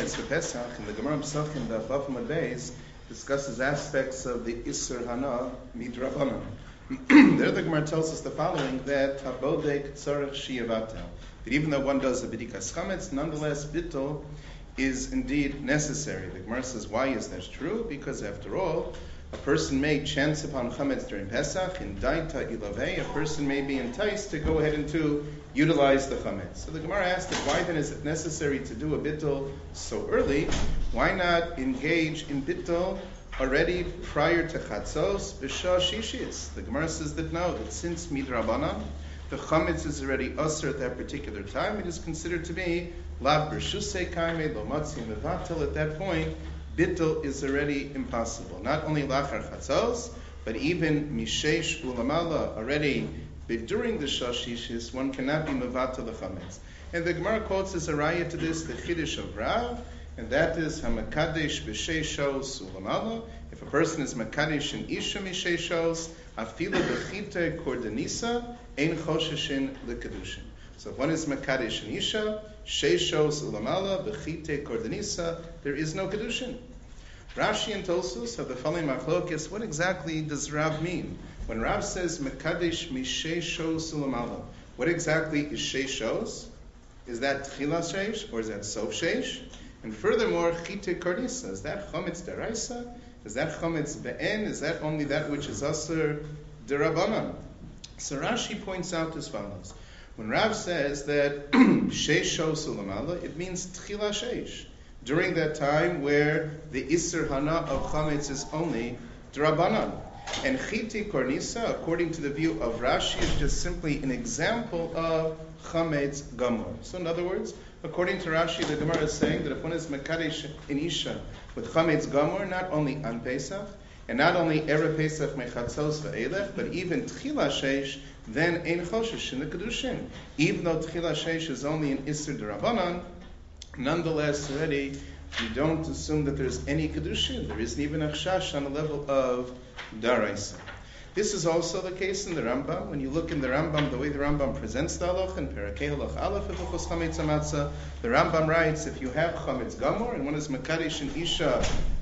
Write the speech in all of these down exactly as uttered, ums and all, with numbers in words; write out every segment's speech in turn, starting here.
chametz for Pesach, and the Gemara Pesachim, the Chaf Amud Beis, discusses aspects of the Isser Hana midrabanan. There the Gemara tells us the following, that habodek tzarech shiavatel, that even though one does a b'dikas chametz, nonetheless bittul is indeed necessary. The Gemara says, why is that true? Because after all, a person may chance upon chametz during Pesach, in daita ilavei, a person may be enticed to go ahead and to utilize the chametz. So the Gemara asked that why then is it necessary to do a bittul so early? Why not engage in bittul already prior to chatzos, b'shah shishis? The Gemara says that no, that since midrabanan, the chametz is already usher at that particular time, it is considered to be lav b'rshusei kaimei lo matzi mevatel. At that point, bittul is already impossible. Not only lachar chatzos, but even mishesh ulamala, already during the shashishis, one cannot be mevatel the chametz. And the Gemara quotes as a raya to this the chiddush of Rav, and that is hamakadesh b'sheishos ulamala. If a person is makadesh in isha misheishos, afila b'chite kordanisa, ein chosheshin l'kedushin. So if one is makadesh in isha, sheishos ulamala, b'chite kordanisa, there is no kedushin. Rashi and Tosfos have the following machlokes. What exactly does Rav mean? When Rav says mekadesh misheishos ulamala, what exactly is sheishos? Is that tchilas sheish or is that sof sheish? And furthermore, chite kordanisa, is that chometz deraisa? Is that chometz be'en? Is that only that which is aser derabanan? So Rashi points out as follows. When Rav says that sheishos ulamala, it means tchila sheish, during that time where the Isser Hana of Chametz is only Drabanan. And Chiti Kornisa, according to the view of Rashi, is just simply an example of Chametz Gamor. So in other words, according to Rashi, the Gemara is saying that if one is Mekadesh in Isha with Chametz Gamor, not only on Pesach, and not only Erev Pesach Mechatzos Ve'elech, but even Tchila Sheish, then Ein Choshesh in the Kedushin. Even though Tchila Sheish is only an Isser Drabanan, nonetheless, already, you don't assume that there's any kedushin. There isn't even a chash on the level of daraisa. This is also the case in the Rambam. When you look in the Rambam, the way the Rambam presents the halach in Perakei Halach Aleph of Hilchos Chametz Hamatzah, the Rambam writes, if you have chametz gamor and one is mekadesh and isha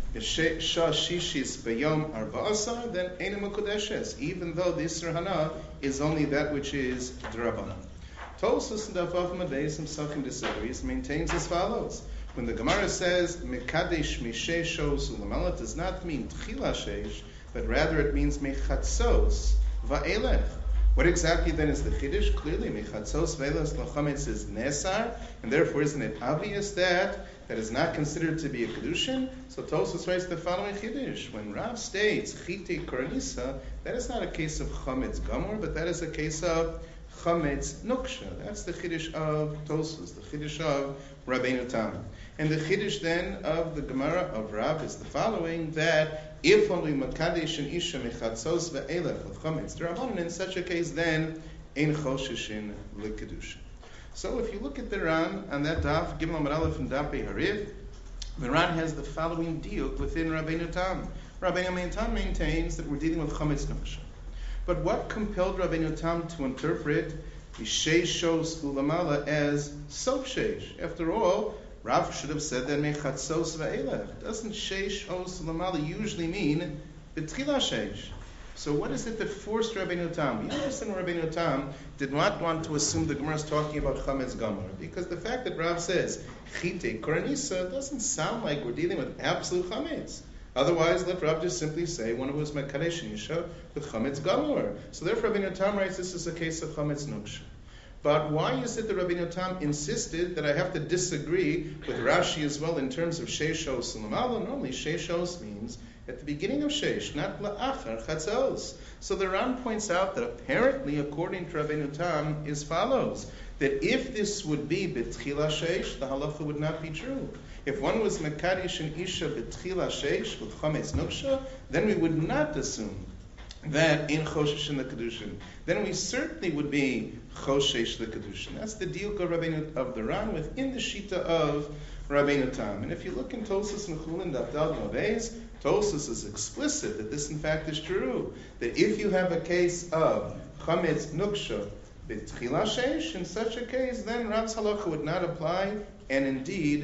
shah shishis b'yom arba'asar, then ein mekudeshes, even though the Isser Hana is only that which is d'Rabbanan. Tosfos and Daf Amud Beis himself disagrees, maintains as follows. When the Gemara says mekadesh misheishos ulamala, does not mean tchila sheish, but rather it means mechatzos va'elech. What exactly then is the chiddush? Clearly, mechatzos va'elech lachametz is nesar, and therefore isn't it obvious that that is not considered to be a kedushin? So Tosfos writes the following chiddush: when Rav states chite kornisa, that is not a case of chametz gamor, but that is a case of chametz nuksha. That's the chiddush of Tosfos, the chiddush of Rabbeinu Tam. And the chiddush then of the Gemara of Rav is the following, that if only makadesh and isha mechatzos ve'elech with chametz d'Rabbanan, in such a case then ein chosheshin l'kedushin. So if you look at the Ran on that daf, Gimel Amud Aleph and Daf Hariv, the Ran has the following diuk within Rabbeinu Tam. Rabbeinu Tam maintains that we're dealing with chametz nuksha. But what compelled Rabbeinu Tam to interpret Misheishos Ulamala as Sof Sheish? After all, Rav should have said that Mechatzos Va'elech. Doesn't Sheishos Ulamala usually mean B'tchila Sheish? So what is it that forced Rabbeinu Tam? You understand Rabbeinu Tam did not want to assume the Gemara is talking about Chametz Gamor, because the fact that Rav says Chite Koranisa doesn't sound like we're dealing with absolute Chametz. Otherwise, let Rav just simply say one who is Mekadesh and Isha with Chametz Gamor. So therefore, Rabbeinu Tam writes this is a case of Chametz Nuksha. But why is it that Rabbeinu Tam insisted that I have to disagree with Rashi as well in terms of Sheishos and Lamala? Normally, Sheishos means at the beginning of Sheish, not La'achar Chatzos. So the Ran points out that apparently, according to Rabbeinu Tam, is follows, that if this would be B'tchila Sheish, the halacha would not be true. If one was Mekadesh and Isha B'tchila Sheish with Chametz Nuksha, then we would not assume that in Choshesh in the Kedushin. Then we certainly would be Choshesh the Kedushin. That's the diuk of Rabbeinu of the Ran within the Shita of Rabbeinu Tam. And if you look in Tosfos and Chulin Daf Daled Amud Beis, Tosfos is explicit that this in fact is true. That if you have a case of Chametz Nuksha B'tchila Sheish, in such a case, then Rav's halacha would not apply, and indeed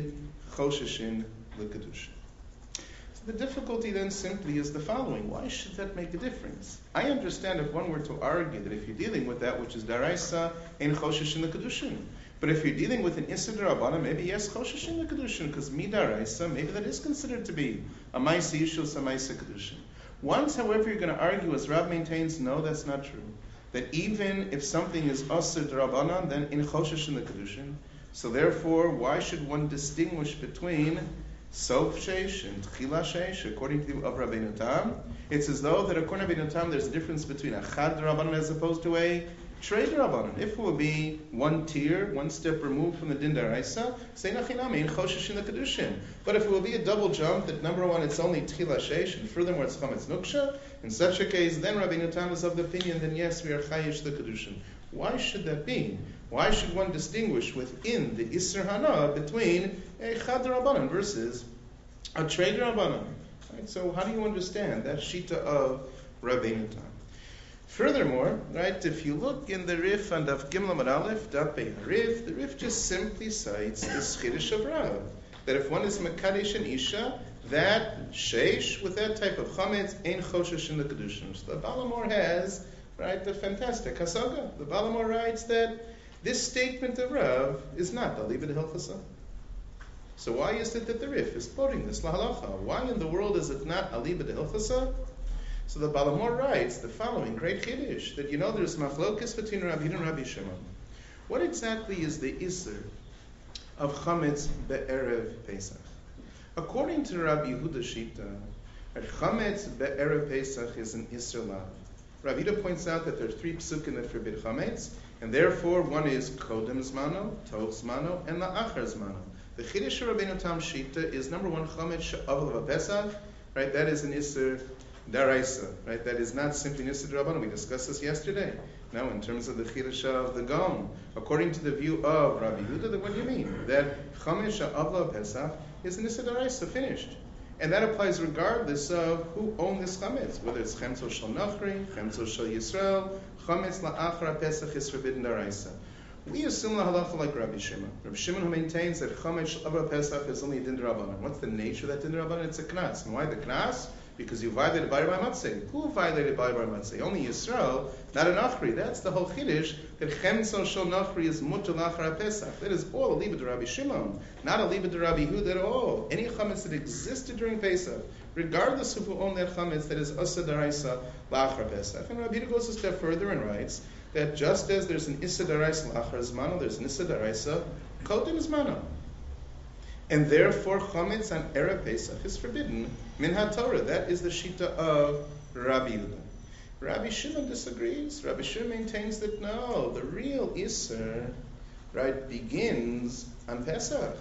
choshishin l'kedushin. The difficulty then simply is the following. Why should that make a difference? I understand if one were to argue that if you're dealing with that which is daraisa, ein choshesh in the kedushin. But if you're dealing with an issur d'rabbanan, maybe yes, choshesh in the kedushin, because midaraisa, maybe that is considered to be a ma'isa yishus, a ma'isa kedushin. Once, however, you're going to argue, as Rav maintains, no, that's not true. That even if something is asur d'rabbanan, then in choshesh in the kedushin. So therefore, why should one distinguish between Sof Sheish and Tchila Sheish, according to the view of Rabbeinu Tam? It's as though that according to Rabbeinu Tam, there's a difference between a Chad Rabbanan as opposed to a Trei Rabbanan. If it will be one tier, one step removed from the Din Daraisa, say Nachinami, in Choshesh in the Kedushin. But if it will be a double jump, that number one, it's only Tchila Sheish, and furthermore, it's Chametz Nuksha, in such a case, then Rabbeinu Tam is of the opinion, then yes, we are Chayish the Kedushin. Why should that be? Why should one distinguish within the Isser Hana between a Chad Rabbanan versus a Trei Rabbanan? Right? So how do you understand that Shita of Rabbeinu Tam? Furthermore, right, if you look in the Rif and Daf Gimel Amud Aleph, Daf Pei Harif, the Rif just simply cites this Chiddush of Rav, that if one is Mekadesh and Isha, that Sheish, with that type of Chametz, ain't Choshesh in the Kedushin. So the Balamor has, right, the fantastic Hasaga. The Balamor writes that this statement of Rav is not Aliba de Hilchasa. So why is it that the Rif is quoting this lahalacha? Why in the world is it not Aliba de Hilchasa? So the Balamor writes the following great chiddush, that you know there's machlokas between Rabbi Yehuda and Rabbi Shimon. What exactly is the Isser of Chametz be'erev Pesach? According to Rabbi Yehuda Shita, Chametz be'erev Pesach is an Isser lav. Rabbi Yehuda points out that there are three psukim that forbid Chametz, and therefore one is Kodem Zmano, Toch Zmano, and La'achar Zmano. The Chiddush of Rabbeinu Tam Shita is number one Chametz she'avol Pesach, right? That is an Isser Daraisa, right? That is not simply Nisad Rabbanan. We discussed this yesterday. Now, in terms of the Chiddush of the Gaon, according to the view of Rabbi Yehuda, what do you mean? That Chametz she'avol Pesach is a Nisad Daraisa, finished. And that applies regardless of who owned this Chametz, whether it's Chemtzo Shel Nachri, Chemtzo Shel Yisrael, Chametz La'achar Pesach is forbidden Daraisa. We assume the halacha like Rabbi Shimon. Rabbi Shimon who maintains that Chametz She'avol Pesach is only a Din Rabbanan. What's the nature of that Din Rabbanan? It's a Knas. And why the Knas? Because you violated Bayar Bar Matzeh. Who violated Bayar Bar Matzeh? Only Yisrael, not an Achri. That's the whole Chiddush, that Chemtzo Shel Nachri is Mutter La'achar Pesach. That is all a Liba de Rabbi Shimon, not a Liba de Rabbi Yehuda at all. Any Chametz that existed during Pesach, regardless of who owned that Chametz, that is Asa Daraisa La'achar Pesach. And Rabbi Yehuda goes a step further and writes that just as there's an Issa Daraisa La'achar Zmano, there's an Issa Daraisa Kodem Zmano. And therefore, Chametz on Erev Pesach is forbidden. Min HaTorah, that is the Shita of Rabbi Yehuda. Rabbi Shimon disagrees. Rabbi Shimon maintains that no, the real Isser, right, begins on Pesach.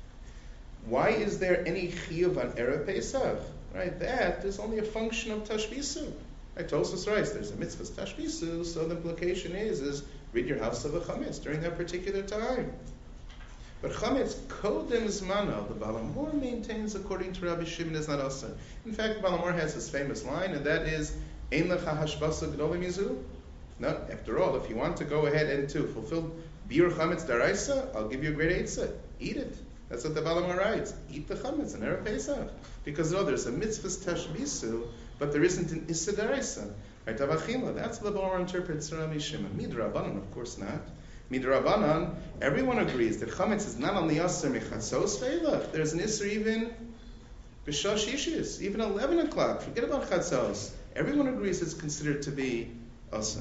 Why is there any Chiyuv on Erev Pesach? Right, that is only a function of Tashbisu. Right, Tosfos writes, there's a mitzvah Tashbisu, so the implication is, is read your house of a Chametz during that particular time. But Chametz Kodem Zmano, the Balamor maintains, according to Rabbi Shimon, is not also. In fact, Balamor has this famous line, and that is, Ein lecha hashbasa gdolim mizu. No, after all, if you want to go ahead and to fulfill Biur Chametz Daraisa, I'll give you a great eitzah. Eat it. That's what the Balamor writes. Eat the Chametz in Erev Pesach. Because no, there's a mitzvah tashbisu, but there isn't an issa daraisa. Right, Avachila. That's what the Balamor interprets Rabbi Shimon. Midrabanan, of course not. Midrabanan, everyone agrees that Chametz is not only Yasser Mechatzos Veilach. There's an Isser even B'Shosh Ishis, even eleven o'clock. Forget about Chatzos. Everyone agrees it's considered to be Asr.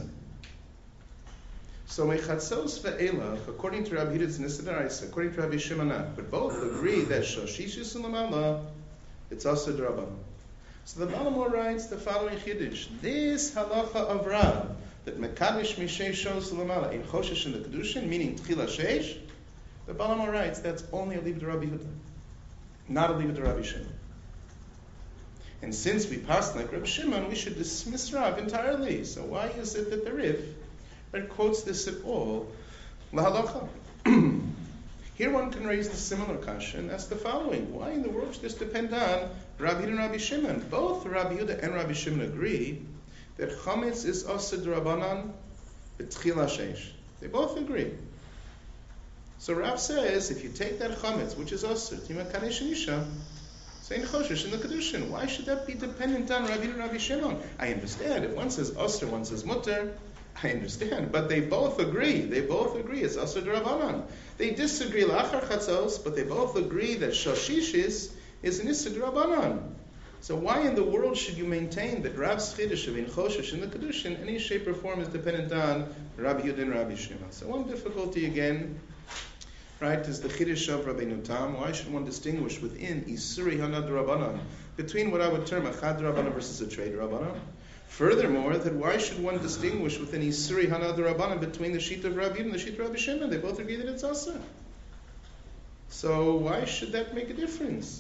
So Mechatzos Veilach, according to Rabbi Yehuda, it's Nisad Daraisa. According to Rabbi Shimon, but both agree that Shosh Ishis and Lamala, it's Asr D'Rabbanan. So the Balamor writes the following Chiddush. This halacha of Rav, that Mekadesh Mishei Shos Lamala in Choshesh in the Kedushin, meaning Tchila Sheish, the Balamor writes that's only a Liba de Rabbi Yehuda, not a Liba de Rabbi Shimon. And since we passed like Rabbi Shimon, we should dismiss Rav entirely. So why is it that the Rif right, quotes this at all? Lahalacha. Here one can raise the similar question as the following. Why in the world should this depend on Rabbi Yehuda and Rabbi Shimon? Both Rabbi Yehuda and Rabbi Shimon agree that Chametz is Asr D'Rabbanan B'Tchila Sheish. They both agree. So Rav says, if you take that chametz, which is asur, tima kadesh nisha, saying choshesh in the kedushin, why should that be dependent on Rabbi and Rabbi Shimon? I understand. If one says asur, one says mutter, I understand. But they both agree. They both agree. It's asur d'Rabbanan. They disagree lachar chatzos, but they both agree that shoshishis is an isur d'Rabbanan. So why in the world should you maintain that Rav's chiddush of in choshesh in the kedushin, in any shape or form, is dependent on Rabbi Yehuda and Rabbi Shimon? So one difficulty again, right, is the chiddush of Rabbeinu Tam. Why should one distinguish within Isuri Hana D'Rabbanan between what I would term a Chad D'Rabbanan versus a Trei D'Rabbanan? Furthermore, that why should one distinguish within Isuri Hana D'Rabbanan between the sheet of Rabbi and the sheet of Rabbi Shimon? They both agree that it's Asa. So why should that make a difference?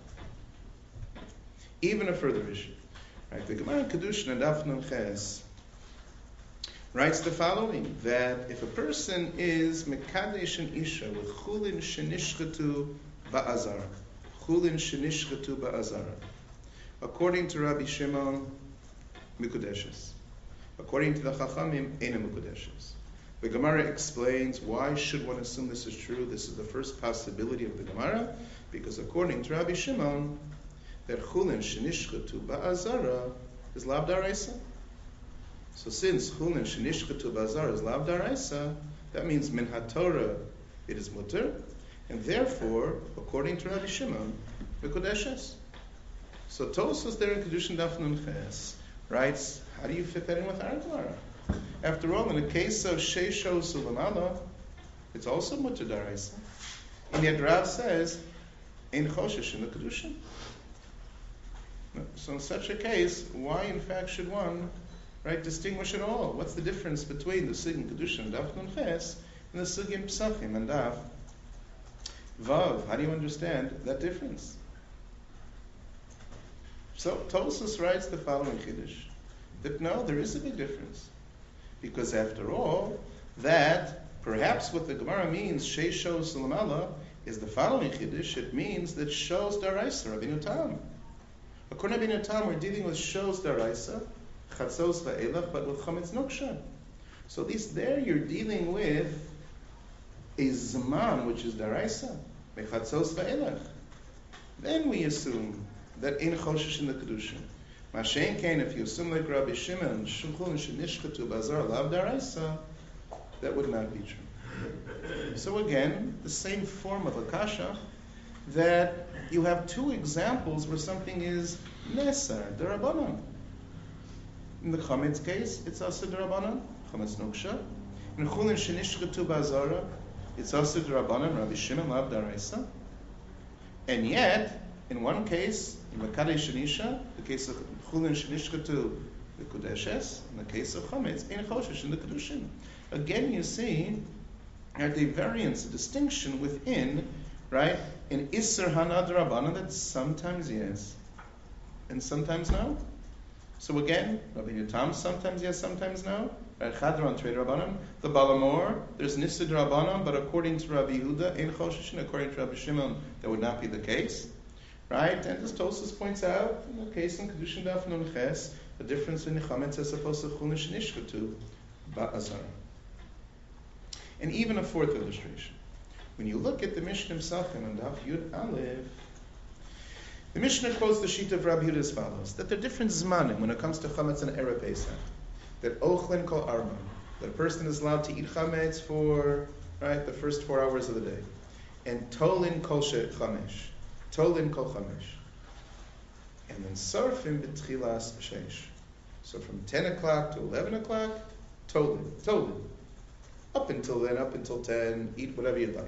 Even a further issue. Right, the Gemara Kedushin and Daf Nun Ches writes the following, that if a person is Mekadesh an Isha with Chulin Shenishchetu Ba'azara, Chulin Shenishchetu Ba'azara, according to Rabbi Shimon, Mikudeshes. According to the Chachamim, Eina Mikudeshes. The Gemara explains why should one assume this is true. This is the first possibility of the Gemara, because according to Rabbi Shimon, that Chulin Shenishchetu Ba'azara is Lav Daraisa. So since Chulin Shenishchetu Ba'azara is Lav Daraisa, that means Min HaTorah it is Mutter, and therefore, according to Rabbi Shimon, Mikudeshes. So Tosfos there in Kedushin Daf Nun Ches writes, how do you fit that in with our Gemara? After all, in the case of Sheisho Sulamala, it's also Mutter Daraisa. And yet Rav says, Ein Choshesh in the Kedushin. So in such a case, why in fact should one, right, distinguish at all? What's the difference between the Sugin Kedushin and Daf Nun Ches and the Sugin Psachim and Daf Vav? How do you understand that difference? So Tosfos writes the following Chiddush, that no, there is a big difference. Because after all, that perhaps what the Gemara means, Sheisho Sulamala, is the following Chiddush. It means that Shos Daraisa, Rabbeinu Tam. According to Rabbeinu Tam, we're dealing with Shos Daraisa, Chatzos Va'elach, but with Chametz Noksha. So at least there you're dealing with a Zman, which is Daraisa, Mechatzos Va'elach. Then we assume that in Choshesh in the Kedushin. Mashen Kain, if you assume like Rabbi Shimon, Shulchun Shenishchetu Bazar Lav Daraisa, that would not be true. So again, the same form of Akasha, that you have two examples where something is Nesar, Darabanan. In the Chametz case, it's Asar Darabanan, Chametz Noksha. In Chulin Shenishchetu Bazara, it's Asar Darabanan, Rabbi Shimon Lav Daraisa. And yet, in one case, in Mekadesh Shanisha, the case of Chulin Shenishchetu the Kudeshes, in the case of Chametz, in Choshesh in the Kedushin. Again, you see at the variance, a distinction within, right, in Isser Hana D'Rabbanan that sometimes yes, and sometimes no. So again, Rabbi Yotam sometimes yes, sometimes no. Right, Chadron Trei D'Rabbanan. The Balamor, there's Nisser D'Rabbanan, but according to Rabbi Yehuda, in Choshesh, and according to Rabbi Shimon, that would not be the case. Right? And as Tosfos points out, in the case in Kedushin Daf Nun Ches, the difference in the Chametz as opposed to Chulin Shenishchetu Ba'azara. And even a fourth illustration. When you look at the Mishnah Psachim and Daf Yud Aleph, the Mishnah quotes the sheet of Rabbi Yehuda as follows, that there are different zmanim when it comes to Chametz and Erev Pesach. That Ochlin Kol Arba, that a person is allowed to eat Chametz for, right, the first four hours of the day. And Tolin Kol Chamesh. Tolin Kol Chamesh. And then Sarfim B'tchilas Sheish. So from ten o'clock to eleven o'clock, Tolin. Tolin. Up until then, up until ten, eat whatever you'd like.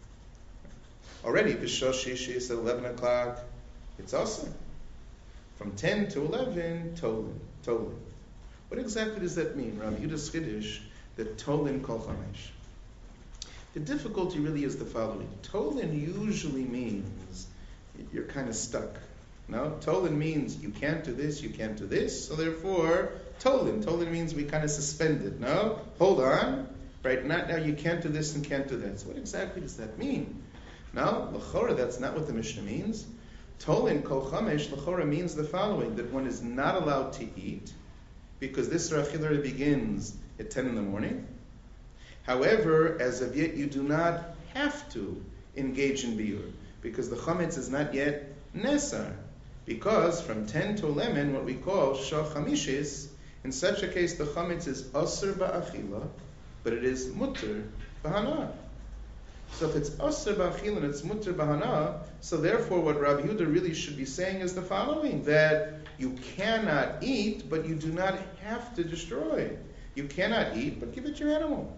Already, B'shosh Shishis at eleven o'clock, it's awesome. From ten to eleven, Tolin. Tolin. What exactly does that mean, Rabbi Yehuda's Chiddush, that Tolin Kol Chamesh? The difficulty really is the following. Tolin usually means you're kind of stuck. No? Tolin means you can't do this, you can't do this, so therefore, Tolin. Tolin means we kind of suspended. No? Hold on. Right? Not now you can't do this and can't do that. So what exactly does that mean? Now, L'chora, that's not what the Mishnah means. Tolin Kol Chamesh, L'chora means the following, that one is not allowed to eat, because this Rachilari begins at ten in the morning. However, as of yet you do not have to engage in biur because the chametz is not yet nesar. Because from ten to eleven, what we call shah chamishis, in such a case the chametz is asr ba'achila, but it is mutter b'hana. So if it's asr ba'achila and it's mutter b'hana, so therefore what Rabbi Yehuda really should be saying is the following, that you cannot eat, but you do not have to destroy. You cannot eat, but give it your animal.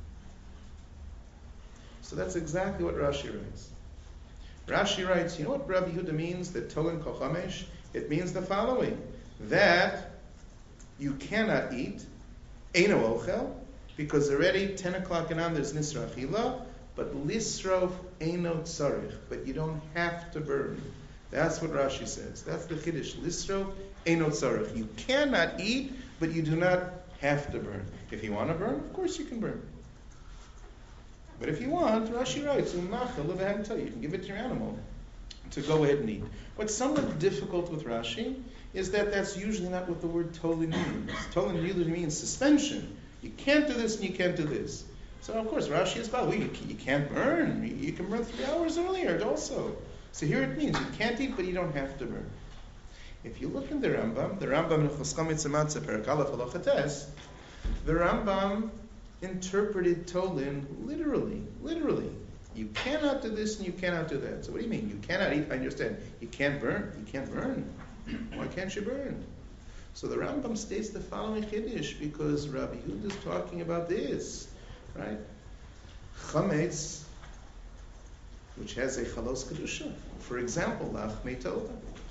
So that's exactly what Rashi writes. Rashi writes, you know what Rabbi Yehuda means, that Tolen Kol Chamesh? It means the following, that you cannot eat, Eino Ochel, because already ten o'clock and on there's Nisra Achila, but Lisrof Eino Tzarich, but you don't have to burn. That's what Rashi says. That's the Chiddush. Lisrof Eino Tzarich. You cannot eat, but you do not have to burn. If you want to burn, of course you can burn. But if you want, Rashi writes, you can give it to your animal to go ahead and eat. What's somewhat difficult with Rashi is that that's usually not what the word tolin means. Tolin usually means suspension. You can't do this and you can't do this. So of course Rashi is about, well, you, you can't burn. You, you can burn three hours earlier also. So here it means you can't eat, but you don't have to burn. If you look in the Rambam, the Rambam in Choskamitz Matzah Perakala Falachates, the Rambam interpreted Tolin literally, literally. You cannot do this and you cannot do that. So what do you mean? You cannot eat, I understand. You can't burn. You can't burn. Why can't you burn? So the Rambam states the following Chiddush because Rabbi Yehuda is talking about this, right? Chametz, which has a chalos kedusha. For example, lachmei toda.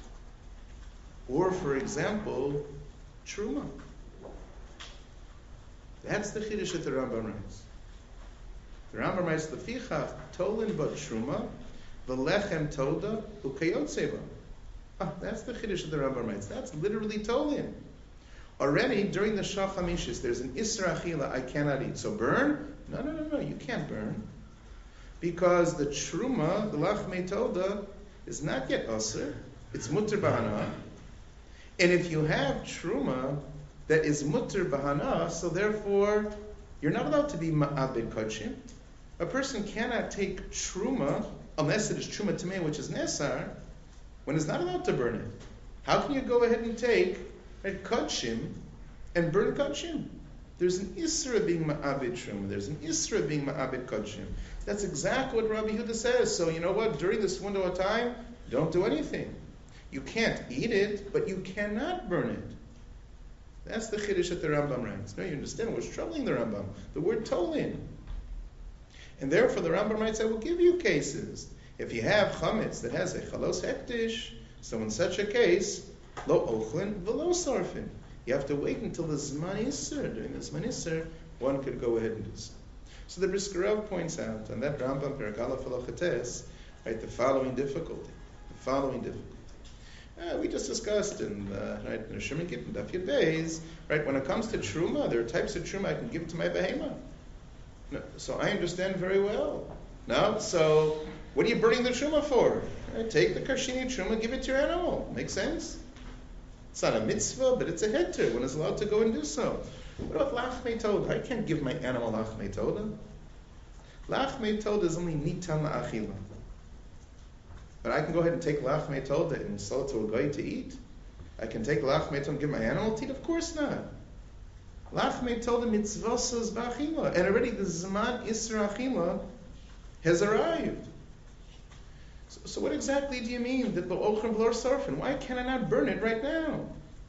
Or for example, truma. That's the Chiddush that the Rambam writes. The Rambam writes, Lefichach tolin bat truma, v'lechem toda, u'kayotzeva. Ah, that's the Chiddush that the Rambam writes. That's literally tolin. Already, during the Shach HaMishis, there's an Isra Achila, I cannot eat. So burn? No, no, no, no, you can't burn. Because the truma, the lachmei toda, is not yet asr. It's mutter bahana. And if you have truma that is mutter bahana, so therefore you're not allowed to be ma'abed kodshim. A person cannot take truma unless it is truma tameh, which is nesar, when it's not allowed to burn it. How can you go ahead and take right, kodshim and burn kodshim? There's an isra of being ma'abed truma. There's an isra of being ma'abed kodshim. That's exactly what Rabbi Yehuda says. So you know what? During this window of time, don't do anything. You can't eat it, but you cannot burn it. That's the Chiddush that the Rambam writes. No, you understand what's troubling the Rambam? The word tolin. And therefore the Rambam writes, I will give you cases. If you have chametz that has a chalos hektish, so in such a case, lo ochlin v'lo sarfin. You have to wait until the Zman Isser. During the Zman Isser, one could go ahead and do so. So the Brisker Rav points out on that Rambam Perakala Falachates, right, the following difficulty. The following difficulty. Uh, we just discussed in uh, right in the Shimon Gittin Daf Yud Beis, right, when it comes to truma, there are types of truma I can give to my behema. No, so I understand very well. No, so what are you burning the truma for? Right, take the karshini truma, give it to your animal. Makes sense? It's not a mitzvah, but it's a heter. One is allowed to go and do so. What about lachmei toda? I can't give my animal lachmei toda. Lachmei toda is only nitan la'achila. But I can go ahead and take lachmei toda and sell it to a guy to eat. I can take lachmei toda and give my animal to eat? Of course not. Lachmei toda mitzvosas ba'achila. And already the Zman Isra Achila has arrived. So, so what exactly do you mean that ba'ochem v'lor sarfin? Why can I not burn it right now?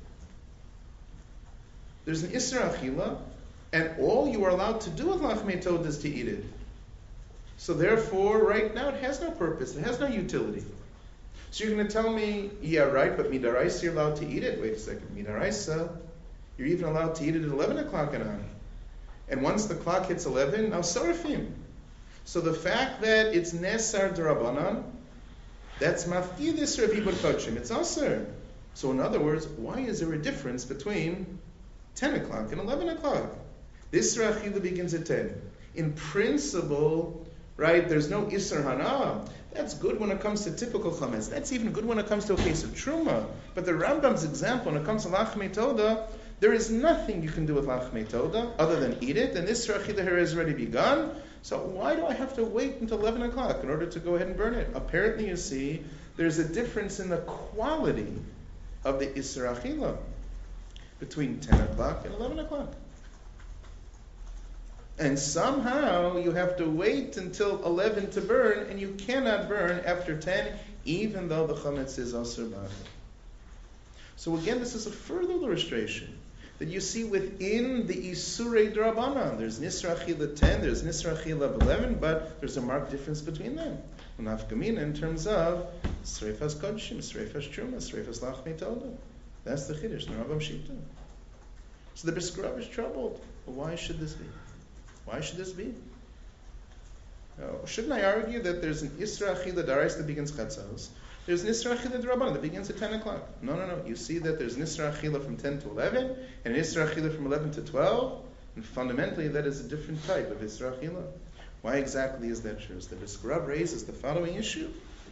There's an Isra Achila, and all you are allowed to do with lachmei toda is to eat it. So therefore, right now, it has no purpose. It has no utility. So you're going to tell me, yeah, right, but midaraisa, you're allowed to eat it. Wait a second. Midaraisa, you're even allowed to eat it at eleven o'clock at night. And once the clock hits eleven, now sarfim. So the fact that it's nesar d'Rabbanan, that's mafkidis Rabbi B'Kodshim. It's aser. So in other words, why is there a difference between ten o'clock and eleven o'clock? This Rachila begins at ten. In principle, right, there's no Isser Hana. That's good when it comes to typical chametz. That's even good when it comes to a case of truma. But the Rambam's example, when it comes to lachmei toda, there is nothing you can do with lachmei toda other than eat it. And this Rachila here has already begun. So why do I have to wait until eleven o'clock in order to go ahead and burn it? Apparently, you see, there's a difference in the quality of the Isser Achila between ten o'clock and eleven o'clock. And somehow you have to wait until eleven to burn, and you cannot burn after ten, even though the chametz is asur b'achila. So again, this is a further illustration that you see within the Isurei D'Rabbanan. There's Nisra Achila ten, there's Nisra Achila eleven, but there's a marked difference between them. Nafkamina in terms of Sreifas Kodshim, Sreifas Truma, Sreifas Lachmei Toda. That's the Chiddush, the Rambam Shita. So the Brisker Rav is troubled. But why should this be? Why should this be? Now, shouldn't I argue that there's an Isra Achila Darais that begins Chatzos? There's Nisra Achila D'Rabbanan that begins at ten o'clock. No, no, no. You see that there's Nisra Achila from ten to eleven, and Nisra Achila from eleven to twelve, and fundamentally that is a different type of Isra Achila. Why exactly is that true? So the Brisker Rav raises the following issue.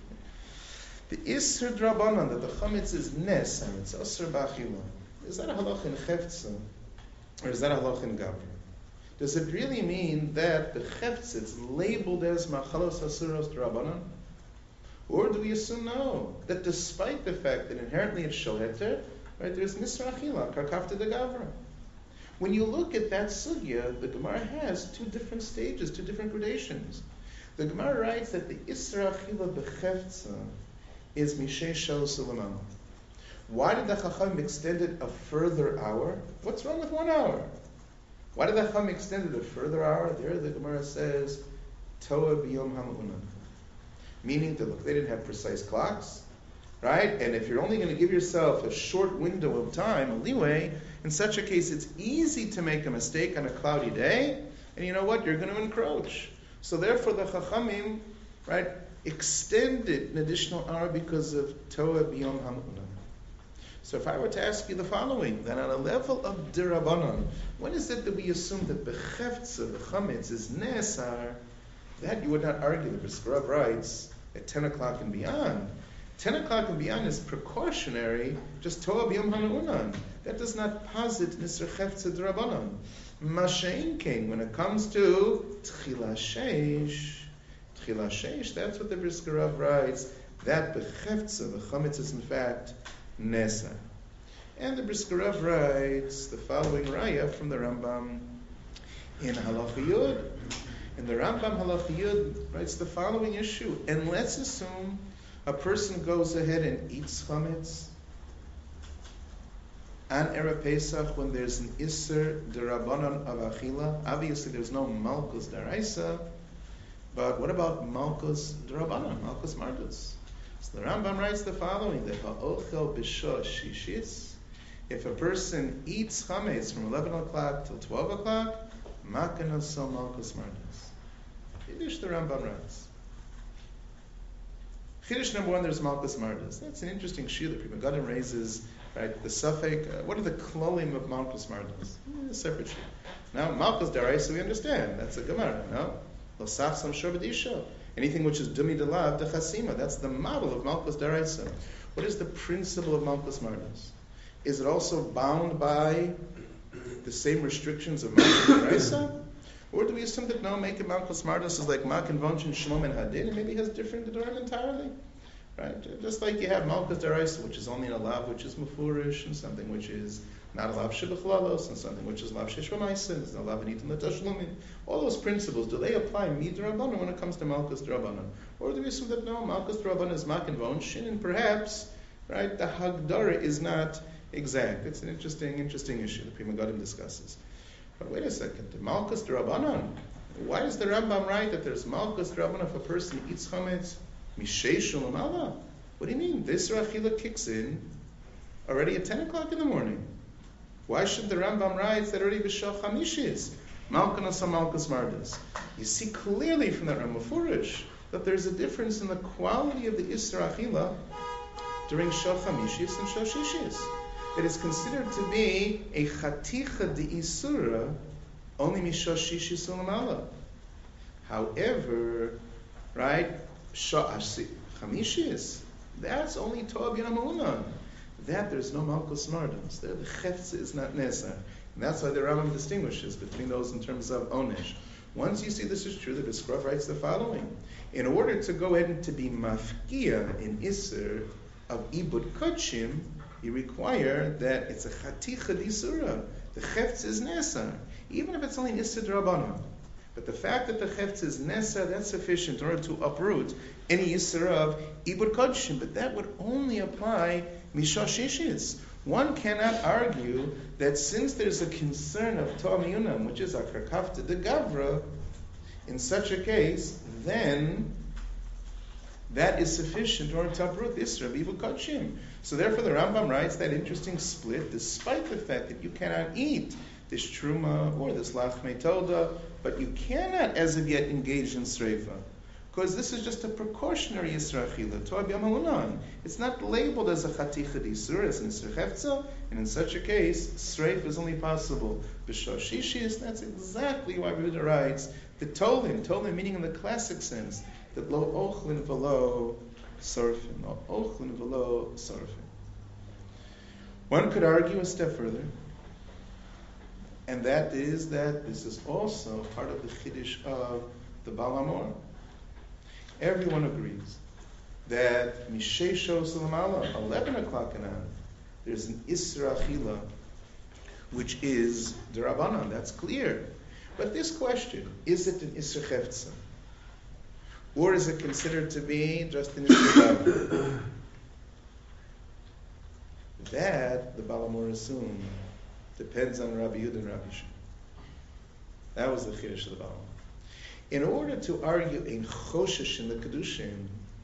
The Isra D'Rabbanan, that the Chametz is Nes, and it's Asur B'Achila. Is that a halach in Cheftzah, or is that a halach in Gavra? Does it really mean that the Cheftzah is labeled as Machalos Asuros D'Rabbanan? Or do we assume no, that despite the fact that inherently it's Shoheter, right, there's Nisra Achila, Karkafta de Gavra. When you look at that sugya, the Gemara has two different stages, two different gradations. The Gemara writes that the Isra Achila B'Cheftzah is Mishei Shel Sulamam. Why did the Chacham extend it a further hour? What's wrong with one hour? Why did the Chacham extend it a further hour? There the Gemara says, Toa B'Yom HaMa'unan. Meaning that, look, they didn't have precise clocks, right? And if you're only going to give yourself a short window of time, a leeway, in such a case, it's easy to make a mistake on a cloudy day, and you know what? You're going to encroach. So therefore, the Chachamim, right, extended an additional hour because of Toa B'Yom HaMa'unan. So if I were to ask you the following, then on a level of D'Rabbanan, when is it that we assume that B'Cheftzah, the Chametz, is Nesar? That you would not argue. The Brisker Rav writes at ten o'clock and beyond. ten o'clock and beyond is precautionary, just Toa B'Yom HaMa'unan. That does not posit Nisra Cheftzah D'Rabbanan. Mashein King, when it comes to Tchila Sheish, Tchila Sheish, that's what the Brisker Rav writes, that B'Cheftzah, the Chametz, is in fact Nesa. And the Brisker Rav writes the following raya from the Rambam in Halacha Yud. And the Rambam Halacha Yud writes the following issue. And let's assume a person goes ahead and eats chametz on Erev Pesach when there's an Isser D'Rabbanan of Achila. Obviously there's no Malkus D'Araisa, but what about Malkus D'Rabbanan, Malkus Mardus? So the Rambam writes the following, that Ha'ochel B'Shah Shishis, if a person eats chametz from eleven o'clock till twelve o'clock, Makan Osel Malkus Mardus. Chiddush the Rambam writes. Chiddush number one, there's Malkus Mardus. That's an interesting shir that Pri Megadim raises, right? The suffix, uh, what are the klolim of Malkus Mardus? A separate shir. Now, Malkus D'Araisa, we understand. That's a Gemara, no? L'sach Sam Shor B'Disha. Anything which is Dumi Delav D'Chasima. That's the model of Malkus D'Araisa. What is the principle of Malkus Mardus? Is it also bound by the same restrictions of Malkus D'Araisa? Or do we assume that no, make a Malkus Mardus is like Ma Convention, Shalom and Hadin, and maybe has different Gedorim entirely? Right? Just like you have Malkus D'Araisa, which is only in a lav which is Mufurish, and something which is not a lav Shebechlalos, and something which is lav Sheshvamaisa, and a lav Anitim L'Tashlumin. All those principles, do they apply Midrabanan when it comes to Malkus D'Rabbanan? Or do we assume that no, Malkus D'Rabbanan is Ma Convention, and perhaps, right, the Hagdara is not exact? It's an interesting, interesting issue that Pri Megadim discusses. But wait a second, the Malkus D'Rabbanan. Why does the Rambam write that there's Malkus D'Rabbanan if a person eats chametz mishei shulam ala? What do you mean? This Rachila kicks in already at ten o'clock in the morning. Why should the Rambam write that already b'shal chamishis? Malkan asa Malkus Mardus. You see clearly from that Rambam Furish that there's a difference in the quality of the Isra Achila during shal chamishis and shal shishis. It is considered to be a chaticha de isura only misha shishi sulamala. However, right, sha'asi chamishis, that's only to'ab yanamunan. That there's no malkus mardus. There the chefza is not nesa. And that's why the Rambam distinguishes between those in terms of onesh. Once you see this is true, the Biskrov writes the following. In order to go ahead and to be mafkia in Isser of Ibud Kodshim, you require that it's a chaticha d'isura. The chefts is nesa, even if it's only an Isser d'Rabbanan. But the fact that the chefts is nesa, that's sufficient in order to uproot any Isser of Ibud Kodshim. But that would only apply mishashishis. One cannot argue that since there's a concern of Ta'amiyunam, which is Akarkafta de Gavra, in such a case, then that is sufficient in order to uproot Isra of Ibud Kodshim. So therefore the Rambam writes that interesting split, despite the fact that you cannot eat this Truma or this Lachmei Toda, but you cannot as of yet engage in Sreifa. Because this is just a precautionary Yisra Achila, To'ab Yamalunan. It's not labeled as a Chaticha d'Isur, as an Yisra Chefza, and in such a case, Sreif is only possible. B'Shashishis, that's exactly why Yehuda writes the Tolim, Tolim meaning in the classic sense, that lo ochlin v'lo sarfin, lo ochlin v'lo sarfin. One could argue a step further, and that is that this is also part of the Chiddush of the Baal HaMaor. Everyone agrees that Mishesho Salamala, eleven o'clock and on, there's an Isra Achila, which is D'Rabbanan, that's clear. But this question, is it an Isra Chefza? Or is it considered to be just an Isra Gavra? That, the Baal HaMaor assumed, depends on Rabbi Yehuda and Rabbi Shimon. That was the Chiddush of the Baal HaMaor. In order to argue in Choshesh in the Kedushin,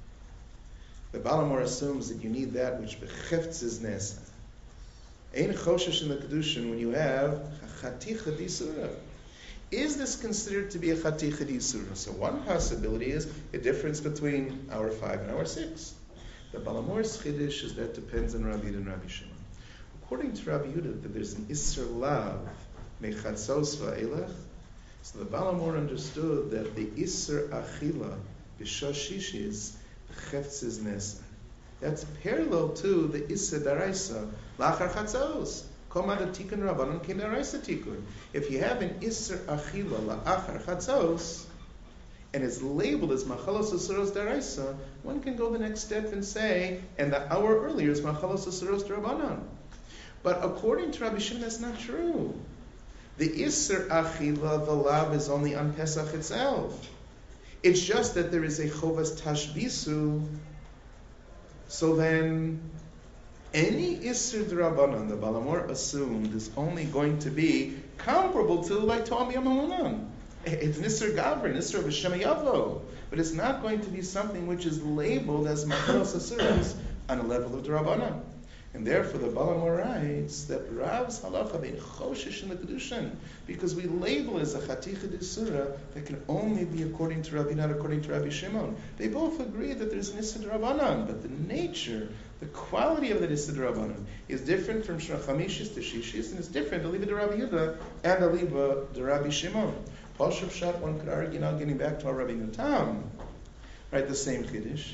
the Baal HaMaor assumes that you need that which bechefts is nesa. Ein Choshesh in the Kedushin when you have Chaticha d'Isura. Is this considered to be a Chaticha d'Isura? So one possibility is a difference between hour five and hour six. The Baal HaMaor's Chiddush is that depends on Rabbi Yehuda and Rabbi Shimon. According to Rabbi Yehuda, that there's an Isra Lav mechatzos va'elech. So the Baal HaMaor understood that the Isser Achila b'Shashishis chefts is nesa. That's parallel to the Isser Daraisa lachar chatzos. Koma the Tikkun Rabbanan kin Daraisa Tikkun. If you have an Isser Achila lachar chatzos and it's labeled as Machalos Asuros Daraisa, one can go the next step and say, and the hour earlier is Machalos Asuros Rabbanan. But according to Rabbi Shimon, that's not true. The Isser Achila, the Lav, is only on Pesach itself. It's just that there is a Chovas Tashbisu. So then, any Isser D'Rabbanan, the Baal HaMaor assumed, is only going to be comparable to like Tom Yom HaManan. It's Nisr Gavra, Nisr of Hashem Yavo. But it's not going to be something which is labeled as Machalos Asuros on a level of D'Rabbanan. And therefore the Baal HaMaor writes that Rav's halacha bein choshesh in the Kedushin, because we label as a chaticha d'Isura that can only be according to Rabbi, not according to Rabbi Shimon. They both agree that there's an Issa d'Rabbanan, but the nature, the quality of the Issa d'Rabbanan is different from Shrachamishis to Shishis, and it's different Aliba de Rabbi Yehuda and Aliba de Rabbi Shimon. Pashup Shat, one could argue, now getting back to our Rabbi Nutam, right, the same Kiddush.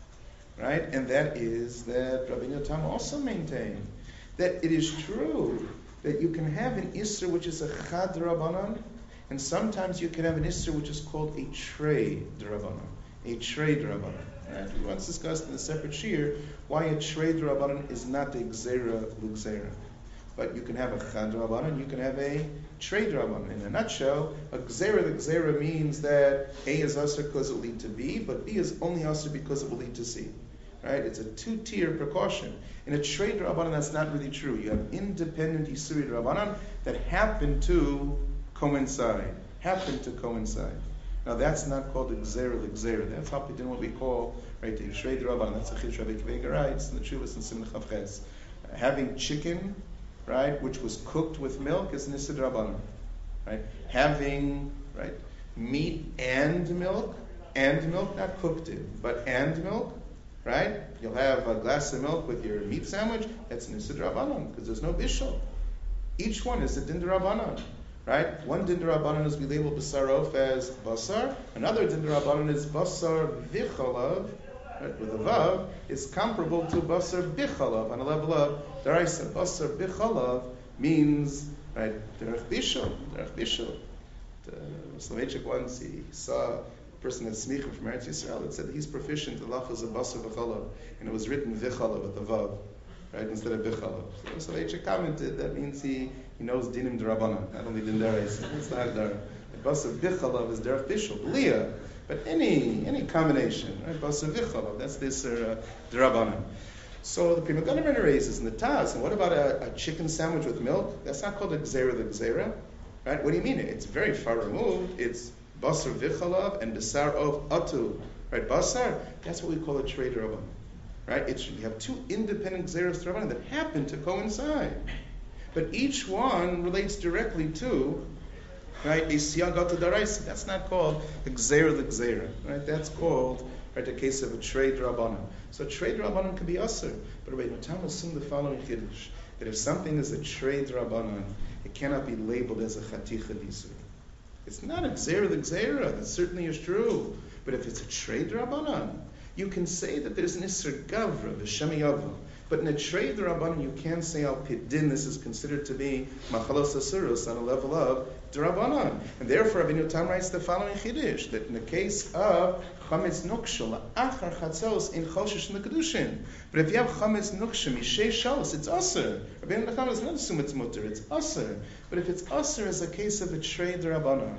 Right, and that is that Rabbi Yotam also maintained that it is true that you can have an Isser which is a Chad Rabbanan, and sometimes you can have an Isser which is called a Trey Rabbanan, a Trey Rabbanan. Right? We once discussed in a separate shir why a Trey Rabbanan is not a Gzeira L'Gzeira. But you can have a Chad Rabbanan, you can have a Trey Rabbanan. In a nutshell, a Gzeira L'Gzeira means that A is Asr because it will lead to B, but B is only Asr because it will lead to C. Right? It's a two-tier precaution. In a trade Rabbanan, that's not really true. You have independent Yisuri Rabbanan that happen to coincide. Happen to coincide. Now that's not called a Gzeira L'Gzeira. That's how in what we call, right, the trade Rabbanan. That's a Chiddush Rabbi Akiva writes in the Chuvas and Simon Chavches. Having chicken, right, which was cooked with milk is Nisid Rabbanan. Right? Having, right, meat and milk, and milk, not cooked in, but and milk, right? You'll have a glass of milk with your meat sandwich. That's Nisid Rabbanan, because there's no bishul. Each one is a din d'Rabbanan, right? One din d'Rabbanan is we label basarof as basar. Another din d'Rabbanan is basar vichalav, right? With a vav, is comparable to basar bichalav on a level of daraisa. Basar bichalav means, right, derech bishul, derech bishul. Uh, Soloveitchik once, he saw a person that's smicha from Eretz Yisrael that said that he's proficient in lachas of basar v'chalav, and it was written v'chalav with a vav, right, instead of v'chalav. So Soloveitchik commented that means he, he knows dinim d'Rabbanan, not only din d'Oraisa. It's not dar. Basar v'chalav is derech bishul, b'liyah, but any any combination, right? Basar v'chalav, that's this uh, d'Rabbanan. So the Prima Gunnerman raises in the Taz, and what about a, a chicken sandwich with milk? That's not called a gzera the gzera, right? What do you mean? It's very far removed. It's basar v'chalav and basar of atu, right? Basar, that's what we call a trade rabban, right? It's, you have two independent gzeras rabban that happen to coincide, but each one relates directly to, right, a siyagata daraisa. That's not called a gzera the gzera, right? That's called, right, the case of a trade rabbanon. So trade rabbanon can be asur, but Rabbi Natan assumed the following chiddush, that if something is a trade rabbanon, it cannot be labeled as a chaticha d'isur. It's not a gzera the gzera, that certainly is true, but if it's a trade rabbanon, you can say that there's an isur gavra, v'shem yavo, but in a trade rabbanon, you can't say al pidin, this is considered to be machalos asurus on a level of d'rabbanon. And therefore, Rabbi Natan writes the following chiddush, that in the case of chametz nukshel achar chatzos in choshesh in the kedushin, but if you have chametz nukshel mishei shalos, it's aser. Rabbi Natan does not assume it's mutter, it's aser. But if it's aser as a case of a trade rabbanon,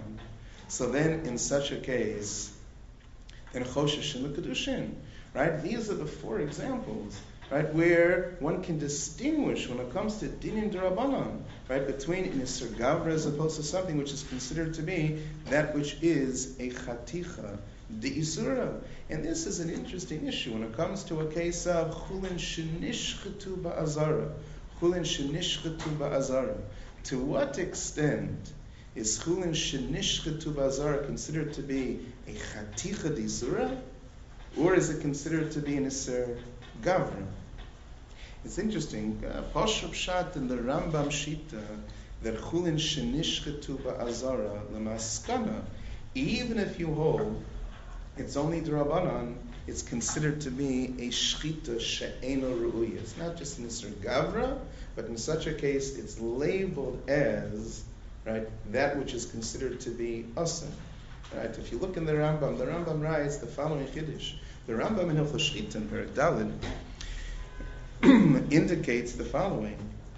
so then in such a case, then choshesh in the kedushin, right? These are the four examples, right, where one can distinguish when it comes to dinim d'Rabbanan, right, between an Isser Gavra as opposed to something which is considered to be that which is a chaticha d'Isura. And this is an interesting issue when it comes to a case of chulin shenishchetu ba'azara. Chulin shenishchetu ba'azara. To what extent is chulin shenishchetu ba'azara considered to be a chaticha d'Isura, or is it considered to be an Isser Gavra? It's interesting. Posh Pshat in the Rambam Shita that chulin shenishchetu ba'azara lemaskana, even if you hold it's only d'Rabbanan, it's considered to be a shchita she'eno ru'uya. It's not just an Isser Gavra, but in such a case, it's labeled as, right, that which is considered to be aser. Right? If you look in the Rambam, the Rambam writes the following chiddush. The Rambam in Hilchos Shchita in Perek Daled indicates the following,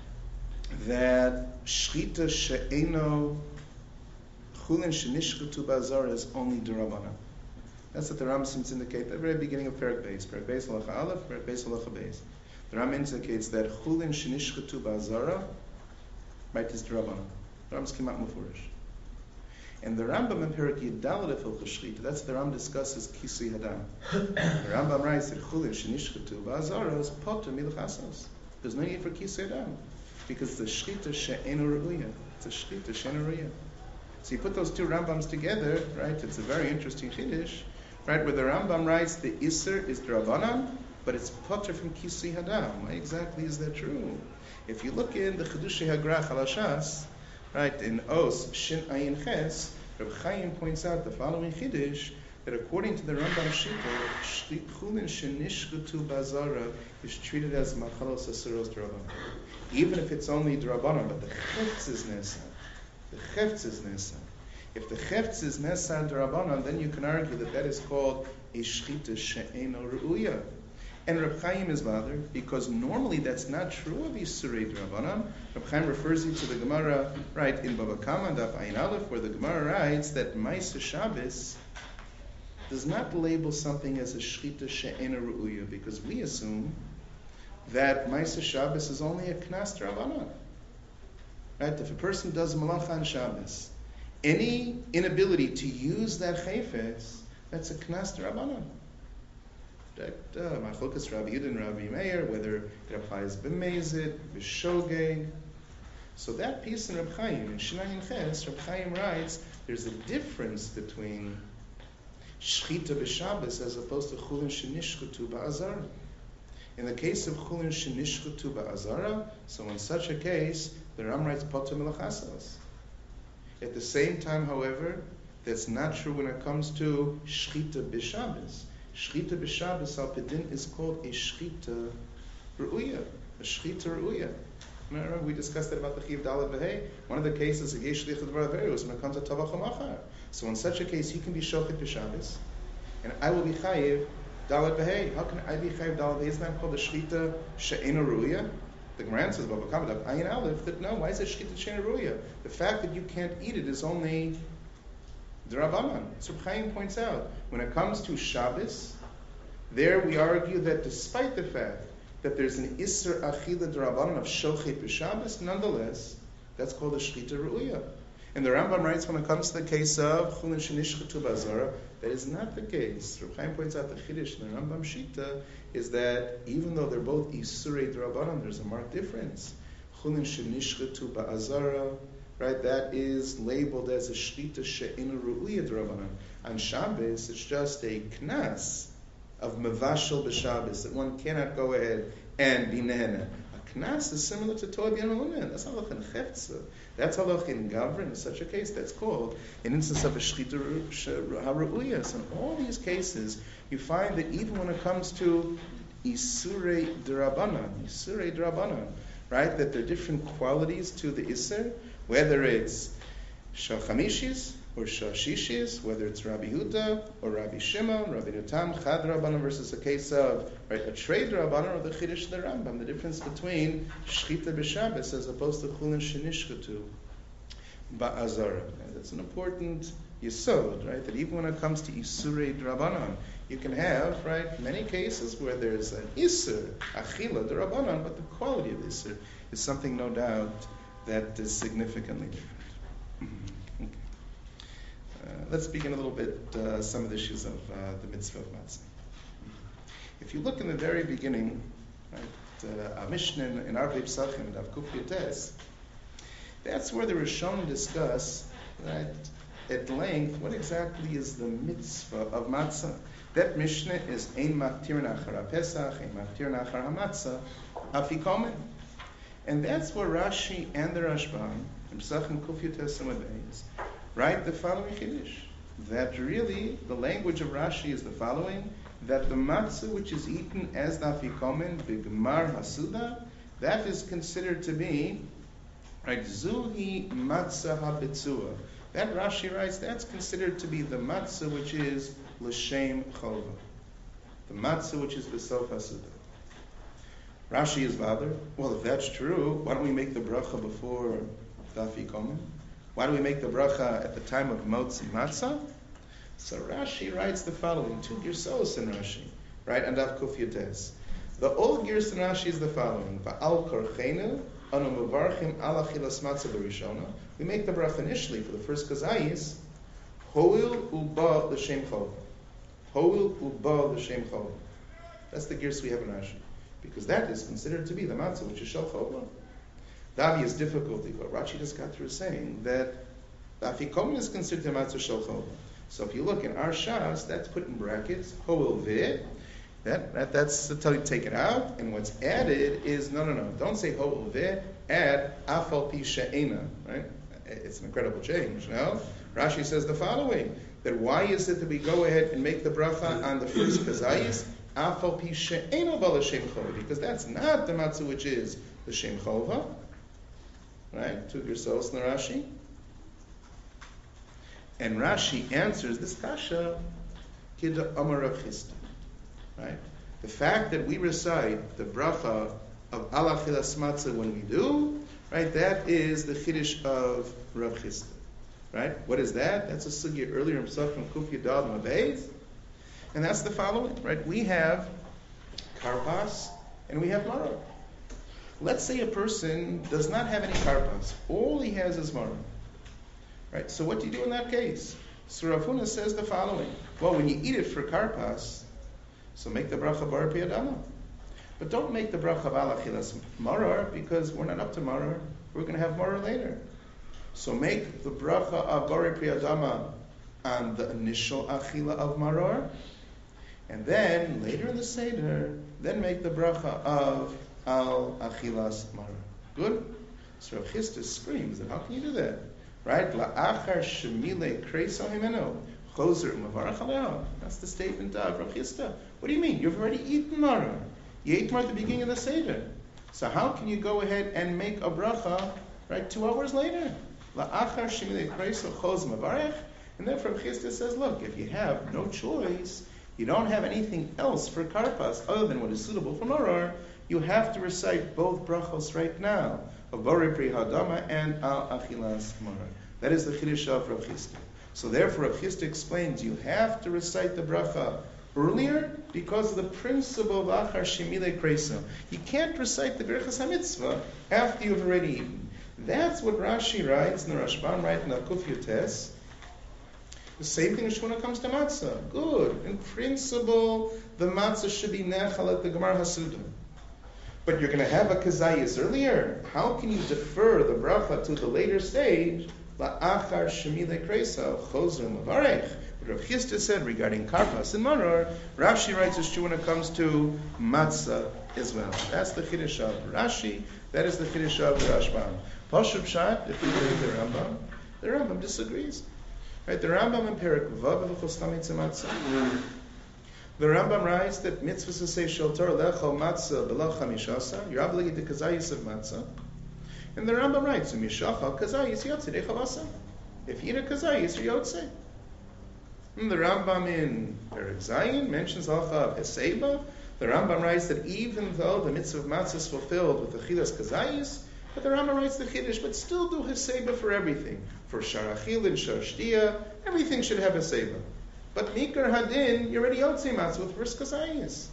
that shchita she'eno chulin shenishchetu ba'azara is only d'Rabbanan. That's what the Rambam seems to indicate at the very beginning of Perek Beis. Perek Beis halacha aleph, Perek Beis halacha beis. The Rambam indicates that chulin shenishchetu ba'azara, right, is d'Rabbanan. The Rambam's kemat mufurish. And the Rambam in Perek Yidaled of Hilchos Shchita, that's the Rambam discusses kisui hadam. The Rambam writes that chulin shenishchetu ba'azara is poter milchasos. There's no need for kisui hadam because the shchita she'enu ru'uya. It's a shchita she'enu ru'uya. So you put those two Rambams together, right? It's a very interesting chiddush, right? Where the Rambam writes the Isser is d'Rabbanan, but it's poter from kisui hadam. Why exactly is that true? If you look in the Chidushei Hagrach Halashas, right, in Os Shin Ayin Ches, Reb Chaim points out the following chiddush, that according to the Rambam Shita, chulin shenishchetu ba'azara is treated as machalos aseros d'Rabbanan, even if it's only d'Rabbanan, but the chefetz is nesa. The chefetz is nesa. If the chefetz is nesa d'Rabbanan, then you can argue that that is called a shchita she'eno ru'uya. And Reb Chaim is bothered because normally that's not true of Yisurei d'Rabbanan. Reb Chaim refers you to the Gemara, right, in Baba Kama, Daf Ayin Aleph, where the Gemara writes that Ma'aseh Shabbos does not label something as a shchita she'ena ru'uya, because we assume that Ma'aseh Shabbos is only a knas d'Rabbanan. Right? If a person does malacha on Shabbos, any inability to use that chayfetz, that's a knas d'Rabbanan. Machlokas Rabbi Yudin, Rabbi Meir, whether it applies b'mezid, b'shogeg. So that piece in Reb Chaim, in Shinayin Ches, Reb Chaim writes, there's a difference between shchita b'Shabbos as opposed to chulin shenishchetu ba'azara. In the case of chulin shenishchetu ba'azara, so in such a case, the Ram writes poter milachasos. At the same time, however, that's not true when it comes to shchita b'Shabbos. Shchita b'Shabbos al pedin is called a shchita ru'uya, a shchita ru'uya. Remember, we discussed that about the Chiv Dalet V'Hei. One of the cases of Yesh Lichud Baraveri was when it comes to Tavach Hamachar. So in such a case, he can be Shochet B'Shabbos, and I will be Chayiv Dalet V'Hei. How can I be Chayiv Dalet V'Hei? It's not called the Shchita She'ena Ruya. The Gemara says, Baba Kavadav, Ayin Aleph, that no, why is it Shchita She'ena Ruya? The fact that you can't eat it is only D'Rabbanan. So Chaim points out, when it comes to Shabbos, there we argue that despite the fact that there's an Isser Achila D'Rabbanan of Shochet B'Shabbos, nonetheless, that's called a Shchita Ru'uya. And the Rambam writes when it comes to the case of Chulin Shenishchatu B'Azara, that is not the case. Reb Chaim points out the Chiddush in the Rambam Shita is that even though they're both Isurei D'Rabbanan, there's a marked difference. Chulin Shenishchatu B'Azara, right, that is labeled as a Shchita She'ena Ru'uya D'Rabbanan. On Shabbos, it's just a Knas of Mevashel B'Shabbos, that one cannot go ahead and be Nehena. A Knas is similar to Toy B'Yanumen. That's halach in Chefza. That's halach in Gavrin. In such a case, that's called an instance of a Shchita HaRu'uyas. In all these cases, you find that even when it comes to Isurei D'Rabbanan, Isurei D'Rabbanan, right, that there are different qualities to the Isser, whether it's Shalchamishis, or Shashishis, whether it's Rabbi Huda or Rabbi Shimon, Rabbi Nutam, Chad Rabbanan versus a case of right, a trade Rabbanan or the Chiddush the Rambam, the difference between Shchita B'Shabbos as opposed to Chulin Shenishchatu Ba'azara. That's an important yesod, right? That even when it comes to Isurei D'Rabbanan, you can have, right, many cases where there's an Isur, Achila D'Rabbanan, but the quality of the Isur is something, no doubt, that is significantly different. Uh, let's begin a little bit uh, some of the issues of uh, the mitzvah of matzah. If you look in the very beginning, right, uh, a Mishnah in, in Arvei Psachim and Avkuf Yotes, that's where the Rishonim discuss, right, at length what exactly is the mitzvah of matzah. That Mishnah is Ein Maktir Nachar HaPesach, Ein Maktir Nachar HaMatzah, Afikomen. And that's where Rashi and the Rashbam, in Psachim Kuf Yotes Amadays, right, the following Chiddush, that really the language of Rashi is the following, that the matzah which is eaten as the afikomen, b'gemar hasuda, that is considered to be, right, zuhi matzah habitzua. That Rashi writes, that's considered to be the matzah which is l'shem chova. The matzah which is b'sof hasuda. Rashi is bothered. Well, if that's true, why don't we make the bracha before the afikomen? Why do we make the bracha at the time of motzi matzah? So Rashi writes the following, two girsos in Rashi, right, and Av Kuf Yotes. The old girs in Rashi is the following, Ba'al korchenu, anu mevarchim al achilas matzah b'rishona. We make the bracha initially for the first kazayis, hoil uba l'shem chova. Hoil uba l'shem chova. That's the girs we have in Rashi, because that is considered to be the matzah which is shel chova. The obvious difficulty, but Rashi just got through saying that the afikomen is considered a matzah shel chova. So if you look in our Shas, that's put in brackets, hoel veh, that, that, that's to tell you to take it out, and what's added is, no, no, no, don't say hoel veh, add afal pi she'ena, right? It's an incredible change, no? Rashi says the following, that why is it that we go ahead and make the bracha on the first kazayis, afal pi she'ena ba l'shem chova, because that's not the matzah which is the shem chova. Right, two girsos in the Rashi. And Rashi answers this kasha, Kida Amar Rav Chisda. Right? The fact that we recite the bracha of Al Achilas Matzah when we do, right, that is the Chiddush of Rav Chisda. Right? What is that? That's a sugya earlier in Psachim Kuf Yadad Mabeis. And that's the following, right? We have karpas and we have maror. Let's say a person does not have any karpas. All he has is maror. Right? So what do you do in that case? So Rav Huna says the following. Well, when you eat it for karpas, so make the bracha bar piyadama. But don't make the bracha of al achilas maror, because we're not up to maror. We're going to have maror later. So make the bracha of bar piyadama on the initial achila of maror, and then later in the seder, then make the bracha of al achilas maror. Good? So Rav Chisda screams that how can you do that? Right? La'achar shemile kreiso himeno chozer umavarach aleo. That's the statement of Rav Chisda. What do you mean? You've already eaten maror. You ate maror at the beginning of the seder. So how can you go ahead and make a bracha, right, two hours later? La'achar shemilei kreisa choz mavarech. And then from Chisda says, look, if you have no choice, you don't have anything else for karpas other than what is suitable for maror, you have to recite both brachos right now, of Borei Pri Hadama and Al Achilas Maror. That is the Chiddush of Rav Chisda. So therefore, Rav Chisda explains you have to recite the bracha earlier because of the principle of Achar Shemilei Kreisa. You can't recite the Birchas HaMitzvah after you've already eaten. That's what Rashi writes, and the Rashbam writes in the Kuf Yotes. The same thing when it comes to matzah. Good. In principle, the matzah should be nechal at the Gemara Hasudim. But you're going to have a kazayis earlier. How can you defer the bracha to the later stage? La'achar shemilei kreisa chozru mavarech. What Rav Chisda said regarding karpas and maror, Rashi writes it's true when it comes to matzah as well. That's the chiddush of Rashi. That is the chiddush of the Rashbam. Pashup Pshat, if you read the Rambam, the Rambam disagrees. Right, the Rambam in Perek Vav V'chos Tamitz Matzah. The Rambam writes that mitzvah to say shel Torah lechol matzah below chamishasa. You're obligated to kazayis of matzah. And the Rambam writes, "Mishachal kazayis yotze dechavasa." If you eat a kazayis, you're yotze. And the Rambam in Perek Zayin mentions halacha of heseba. The Rambam writes that even though the mitzvah of matzah is fulfilled with the chilas kazayis, but the Rambam writes the Chiddush, but still do Heseba for everything. For Sharachil and Sharshtiya, everything should have Heseba. But Mikar Hadin, you're already Yotzei Matzah with first Kazayis.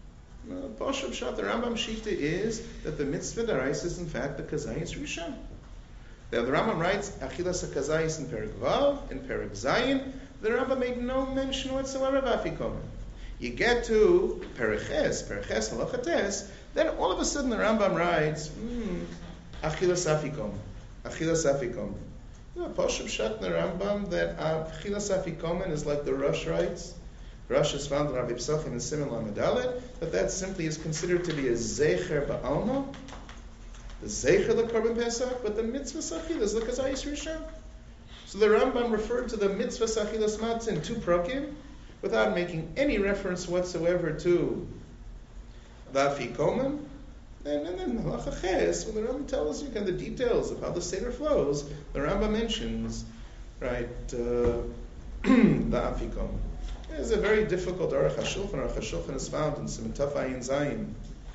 Pashup Shat, the Rambam Shita is that the mitzvah darais is in fact the Kazayis Rishon. The Rambam writes, Achilas HaKazayis in Perek Vav, in Perek Zayin, the Rambam made no mention whatsoever of Afikomen. You get to Pereches, Pereches Halachates, then all of a sudden the Rambam writes, hmm, Achilas afikom. Achilas afikom. Pashup Shat in the Rambam that Achilas afikomen is like the Rosh writes. Rosh is found in Rav Psachim and Siman Lamedalet, that that simply is considered to be a Zecher Ba'alma, the Zecher the Korban Pesach, but the Mitzvah Sachilas is the Kazayis Rishon. So the Rambam referred to the Mitzvah Sachilas Matzah in two prakim, without making any reference whatsoever to the afikomen. And, and then Halacha Ches, when the Rambam tells you kind of the details of how the Seder flows, the Rambam mentions, right, uh, the Afikom. It's a very difficult Aruch HaShulchan. Aruch HaShulchan is found in Siman Taf Ayin Zayin.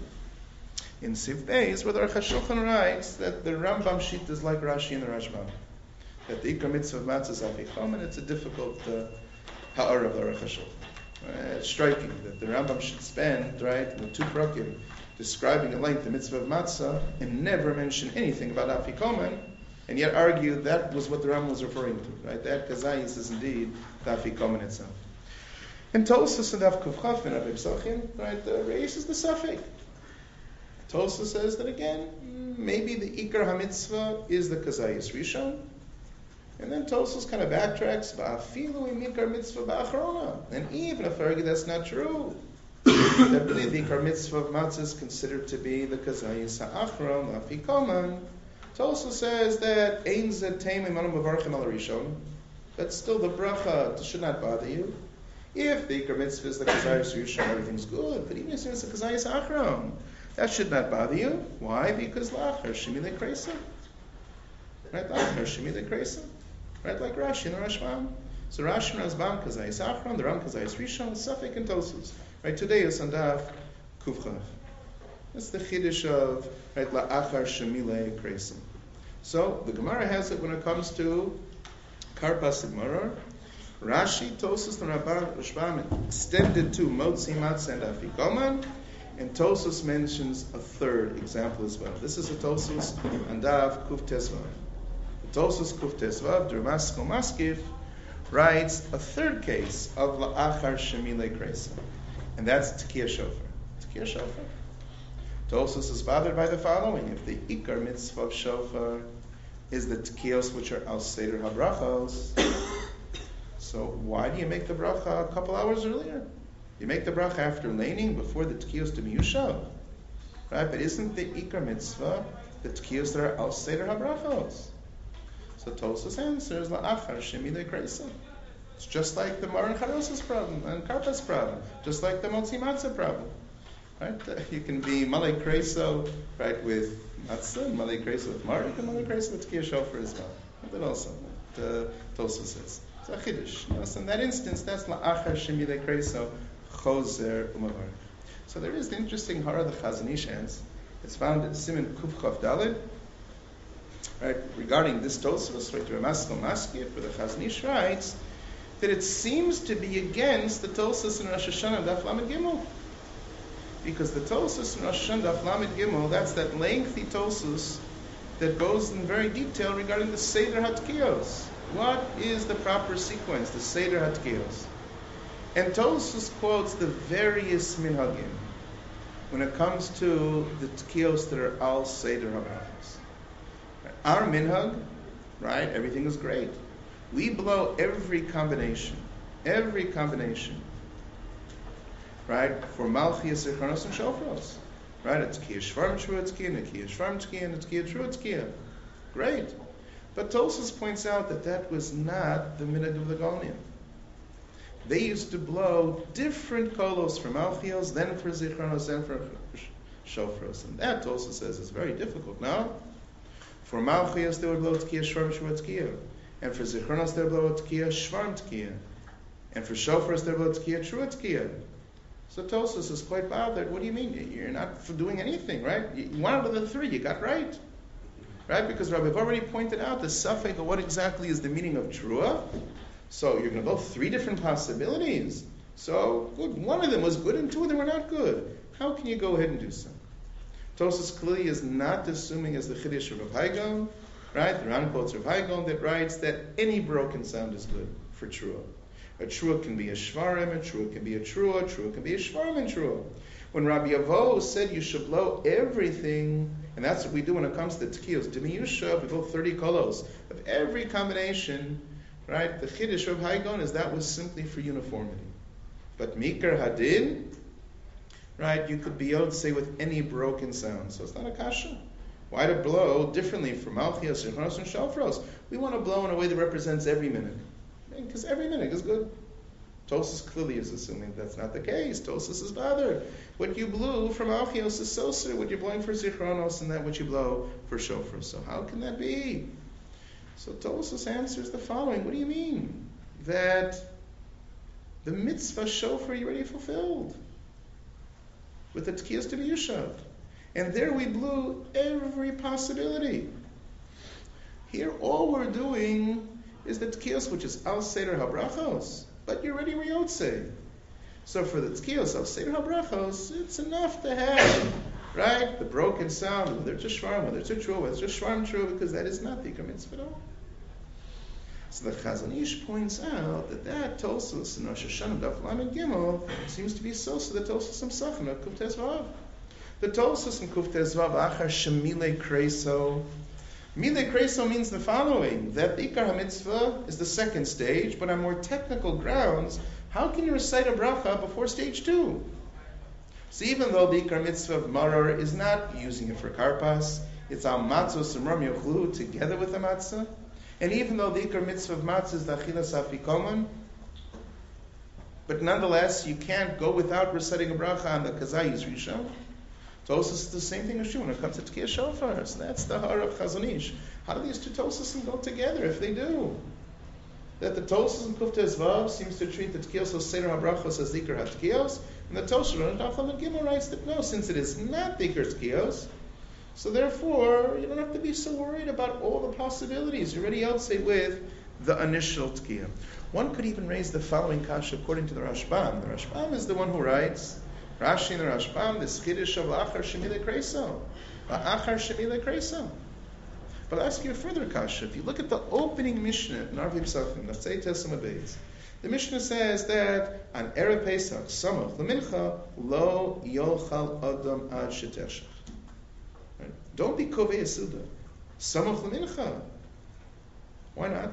In Siv Beis, where the Aruch HaShulchan writes that the Rambam sheet is like Rashi and the Rashbam. That the Ikar Mitzvah of Matzah is Afikom, and it's a difficult uh, Ha'ar of the Aruch HaShulchan. Uh, it's striking that the Rambam should spend, right, in the two prakim, describing at length the mitzvah of matzah and never mention anything about afikomen, and yet argue that was what the Rambam was referring to, right? That kazayis is indeed the afikomen itself. And Tosfos and Daf Kuf Chaf and Rav Psachim, right, uh, raises the suffix. Tosfos says that again, maybe the ikar hamitzvah is the kazayis rishon, and then Tosfos kind of backtracks, va'afilu im ikar mitzvah ba'achrona, and even if I argue that's not true, that really the Ikar Mitzvah of Matzah is considered to be the Kazayis Ha'achron, Afikoman. It also says that Ein Zeh Teim Imanu Mavarchim Al Rishon, that still the bracha should not bother you. If the Ikar Mitzvah is the Kazayis Rishon, everything's good. But even if it's the Kazayis Ha'achron, that should not bother you. Why? Because La'achar Shemilei Kreisa. Right? La'achar Shemilei Kreisa. Right? Like Rashi and Rashbam. So Rashi and Rashbam Kazayis Ha'achron, the Ram Kazayis Rishon, Safek and Tosfos. Right, today is on Daf Kuf Chaf. That's the Chiddush of right La'achar Shemilei Kreisa. So the Gemara has it when it comes to Karpas and Maror. Rashi, Tosfos, and Rabban Rashbam extended to Motzi Matzah and Afikoman, and Tosfos mentions a third example as well. This is a Tosfos on Daf Kuf Tesvav. The Tosfos Kuf Tesvav, Dermasko Maskif, writes a third case of La'achar Shemilei Kreisa. And that's Tekiah Shofar. Tekiah Shofar. Tosfos is bothered by the following. If the Ikar Mitzvah of Shofar is the Tekiyos which are Al Seder HaBrachos, so why do you make the bracha a couple hours earlier? You make the bracha after laning, before the Tekiyos to Miyushav. Right? But isn't the Ikar Mitzvah the Tekiyos that are Al Seder HaBrachos? So Tosfos answers, La'achar Shemilei Kreisa. It's just like the Maran Charos's problem and Karpas problem, just like the Motzi Matzah problem. Right? Uh, you can be malay kreso, right, with matzah, and malay kreso with mark, and malay kreso with tkiyah shofar as well. That also, the Tosfos says. It's a chiddush. You know, so in that instance, that's la'achar shemilei kreso choser umavar. So there is the interesting hara the Chazon Ish has. It's found in Siman Kuf Chav Daled, right, regarding this Tosfos, right, Ramaskal Maskif, where the Chazon Ish writes that it seems to be against the Tosfos in Rosh Hashanah Daf Lamed Gimel. Because the Tosfos in Rosh Hashanah Daf Lamed Gimel, that's that lengthy Tosfos that goes in very detail regarding the Seder HaTkiyos. What is the proper sequence, the Seder HaTkiyos? And Tosfos quotes the various minhagim when it comes to the Tkiyos that are al Seder HaBrachos. Our minhag, right, everything is great. We blow every combination, every combination, right, for Malchiyas, Zichronos, and Shofros. Right, it's Tkiyah Shvarm Trua Tkiyah, and Tkiyah Shvarm Tkiyah, and Tkiyah Trua Tkiyah. Great. But Tosfos points out that that was not the minhag of the Gaonim. They used to blow different kolos for Malchios, then for Zichronos, then for Shofros. And that Tosfos says is very difficult. Now, for Malchios they would blow Tkiyah Shvarm Trua Tkiyah. And for Zichronos they would blow Tkiyah Shvarm Tkiyah. And for Shofros they would blow Tkiyah Trua Tkiyah. So Tosfos is quite bothered. What do you mean? You're not doing anything, right? One out of the three you got right. Right? Because Rabbi, I've already pointed out the suffix of what exactly is the meaning of Trua. So you're going to go three different possibilities. So good. One of them was good and two of them were not good. How can you go ahead and do so? Tosfos clearly is not assuming as the Chiddush of Rav Haigon, right? The Ran quotes Rav Haigon that writes that any broken sound is good for Trua. A trua can be a shvarim, a trua can be a trua, a trua can be a shvarim and trua. When Rabbi Avo said you should blow everything, and that's what we do when it comes to tkiyos, Dimiyusha, we blow thirty kolos of every combination, right? The chiddush of Haigon is that was simply for uniformity. But Mikar Hadin, right, you could be able to say with any broken sound. So it's not a kasha. Why to blow differently for Malchios, Zichronos, and Shofros? We want to blow in a way that represents every minute. Because every minute is good. Tosfos clearly is assuming that's not the case. Tosfos is bothered. What you blew from Malchios is Soser, what you're blowing for Zichronos, and that what you blow for Shofar. So how can that be? So Tosfos answers the following. What do you mean? That the mitzvah Shofar you already fulfilled with the Tkiyos to be Yushav. And there we blew every possibility. Here all we're doing is the tkiyos, which is al seder habrachos, but you're already riyotze. So for the tkiyos al seder habrachos, it's enough to have, right, the broken sound, whether it's a shvarm, whether it's a true, whether it's a shvarm true, because that is not the ikar mitzvah at all. So the Chazon Ish points out that that Tosfos in Rosh Hashanah Daf Lamed Gimel seems to be so. So the Tosfos himself in Kuf Tes Vav, the Tosfos in Kuf Tes Vav achar shemile kreso. Milei Kreso means the following, that the Ikar HaMitzvah is the second stage, but on more technical grounds, how can you recite a bracha before stage two? So even though the Ikar Mitzvah of Marar is not using it for Karpas, it's al Matzos and Ram Yochlu together with the Matzah, and even though the Ikar Mitzvah of Matzah is the Achilas Afikoman, but nonetheless, you can't go without reciting a bracha on the Kazayis Rishon. Tosfos is the same thing as true when it comes to Tkiyah Shofar. So that's the Har of Chazon Ish. How do these two Tosfos go together if they do? That the Tosfos in Kuf Tes Vav seems to treat the Tkiyos of Seder HaBrachos as Zikr HaTkiyos, and the Tosfos in Daf Lamed Gimel writes that no, since it is not Zikr Tkiyos, so therefore you don't have to be so worried about all the possibilities. You're already outside with the initial Tkiyah. One could even raise the following kasha according to the Rashbam. The Rashbam is the one who writes, Rashi and the Rashbam, the Chiddush of Achar Shemilei Kreso. Achar Shemilei Kreso. But I'll ask you a further kasha. If you look at the opening Mishnah in Arvei Pesachim, let's say Tesam Beis, the Mishnah says that on Erev Pesach, Samach L'mincha, Lo Yochal Adam Ad Sheteshach. Don't be Kovei Yisuda. Samach L'mincha. Why not?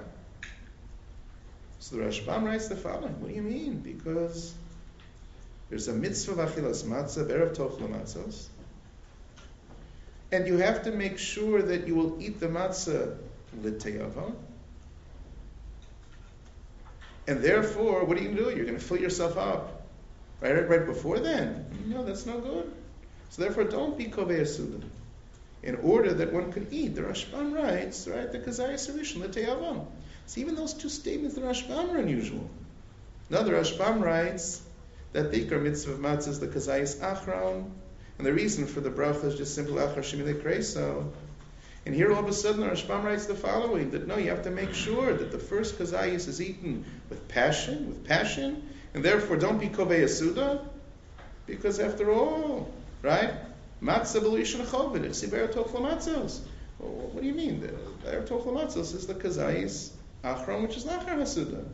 So the Rashbam writes the following. What do you mean? Because there's a mitzvah of achilas matzah, erev tochel matzos, and you have to make sure that you will eat the matzah l'teyava. And therefore, what are you going to do? You're going to fill yourself up Right, right, right before then. No, that's no good. So therefore, don't be kovei suda. In order that one could eat, the Rashbam writes, right, the kazayis harishon l'te'avam. So even those two statements, the Rashbam are unusual. Now the Rashbam writes that the ikar mitzvah of matzah is the kazayis achron, and the reason for the bracha is just simple achar shemilei kreiso. And here all of a sudden the Rashbam writes the following, that no, you have to make sure that the first kazayis is eaten with passion, with passion, and therefore don't be kovei suda, because after all, right, matzah b'luishon chovin, it's iber toch lamatzos. What do you mean? The iber toch lamatzos is the kazayis achron, which is lachar hasuda.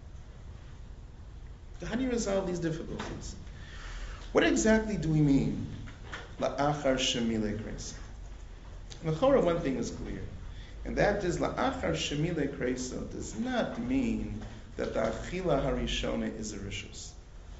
How do you resolve these difficulties? What exactly do we mean? La'achar shemilei kreisa. L'chora, one thing is clear, and that is la'achar shemilei kreisa does not mean that the achila harishona is a rishus.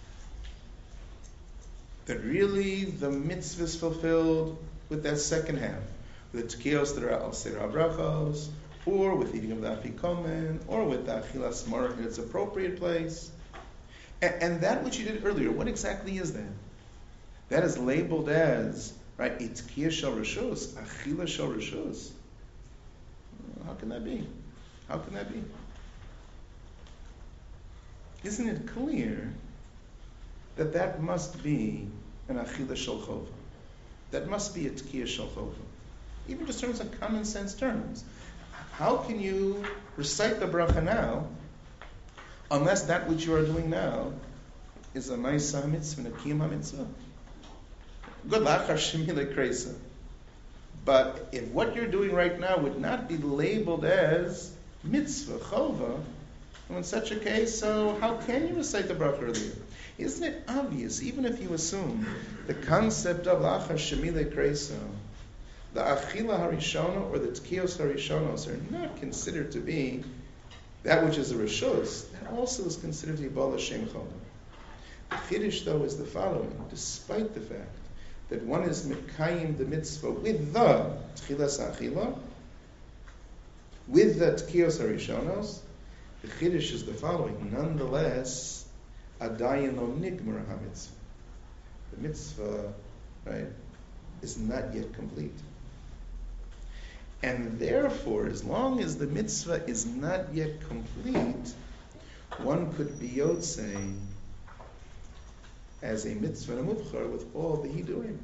That really the mitzvah is fulfilled with that second half, with the tkiyos that are al seder habrachos, or with eating of the afikomen, or with the achilas marach in its appropriate place. And, and that which you did earlier, what exactly is that? That is labeled as, right, itkiyah shel rishus, achila shel rishus. How can that be? How can that be? Isn't it clear that that must be an achila shel chova? That must be a tkiyah shel chova. Even just in terms of common sense terms. How can you recite the bracha now unless that which you are doing now is a ma'aseh mitzvah and a kiyum mitzvah? Good lachar shemilei kreisa. But if what you're doing right now would not be labeled as mitzvah, chova, in such a case, so how can you recite the bracha earlier? Isn't it obvious, even if you assume the concept of lachar shemilei kreisa, the achila harishona or the tkiyos harishonos are not considered to be that which is a rishus, that also is considered to be bal Hashem cholim. The chiddush, though, is the following: despite the fact that one is mekayim the mitzvah with the tchilas achila, with the tkiyos harishonos, the chiddush is the following: nonetheless, adayin lo nigmar hamitzvah. The mitzvah, right, is not yet complete. And therefore, as long as the mitzvah is not yet complete, one could be yotzei as a mitzvah and a muvchar with all the hidurim.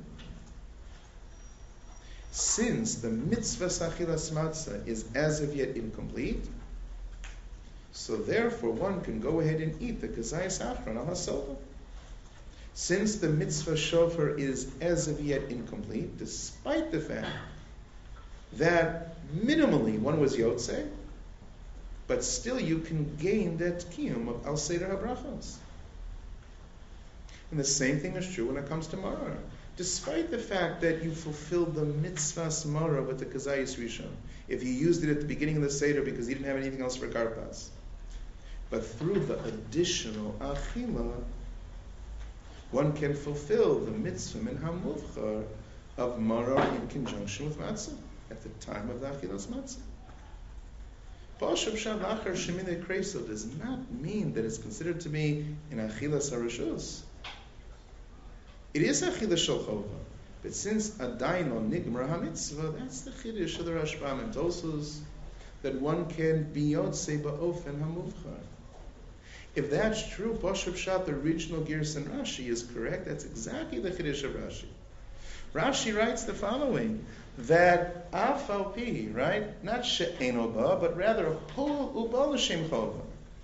Since the mitzvah sachilas matzah is as of yet incomplete, so therefore one can go ahead and eat the kazayis achron al hasova. Since the mitzvah shofar is as of yet incomplete, despite the fact that minimally one was yotzei, but still you can gain that kiyum of al seder habrachos. And the same thing is true when it comes to maror. Despite the fact that you fulfilled the mitzvahs maror with the kazayis rishon, if you used it at the beginning of the seder because you didn't have anything else for karpas, but through the additional achila, one can fulfill the mitzvah min hamuvchar of maror in conjunction with matzah at the time of the achilas matzah. Pashup shad lachar shemilei kreisa does not mean that it's considered to be in achilas harishus. It is achilas shel chova, but since adayin lo nigmar hamitzvah, that's the chiddush of the Rashbam and Tosfos, that one can be yotzei ba'ofen hamuvchar. If that's true, Pashup shad, the original Gerson Rashi is correct. That's exactly the chiddush of Rashi. Rashi writes the following: that afal pi, right, not she'eno ba, but rather hol uba l'shem chova.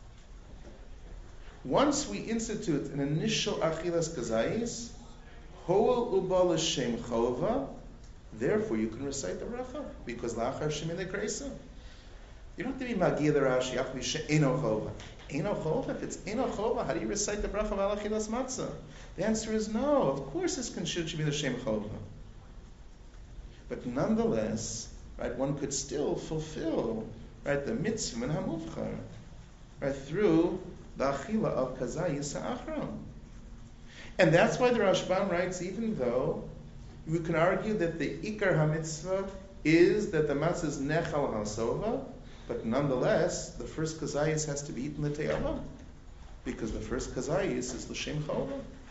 Once we institute an initial achilas kazayis, hol uba l'shem chova, therefore you can recite the bracha because lachar shemilei kreisa. You don't have to be magir the Rashi. You have to be she'eno chova. Eno chova. If it's eno chova, how do you recite the bracha of al achilas matzah? The answer is no. Of course, it's considered to be the shem chova. But nonetheless, right, one could still fulfill, right, the mitzvah and hamuvchar, right, through the achila of kazayis ha'achron. And that's why the Rashbam writes, even though we can argue that the ikar hamitzvah is that the matzah is nechal hasova, but nonetheless, the first kazayis has to be eaten l'te'ava, because the first kazayis is l'shem chova.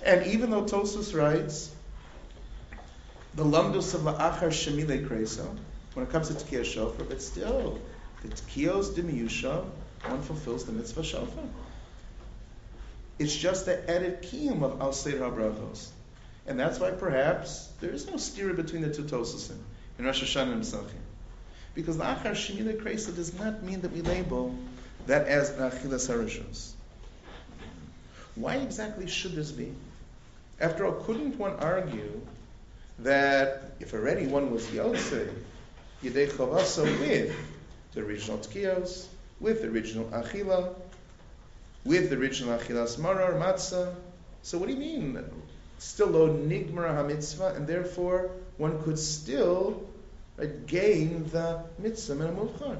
And even though Tosus writes, the lamdus of la'achar shemile kreisa, when it comes to Tkiyah Shofar, but still, the Tkiyos demiyusha, one fulfills the mitzvah shofar. It's just the added kiyum of Al Seir HaBrachos. And that's why perhaps there is no stira between the two Tosusim in Rosh Hashanah and Pesachim. Because la'achar shemile kreisa does not mean that we label that as achilas harishos. Why exactly should this be? After all, couldn't one argue that if already one was Yotzei, Yidei Chavasa with the original Tkiyos, with the original Achila, with the original Achilas Marar, Matzah, so what do you mean? Still lo nigmar ha-mitzvah, and therefore one could still right, gain the mitzvah min ha-muvchar.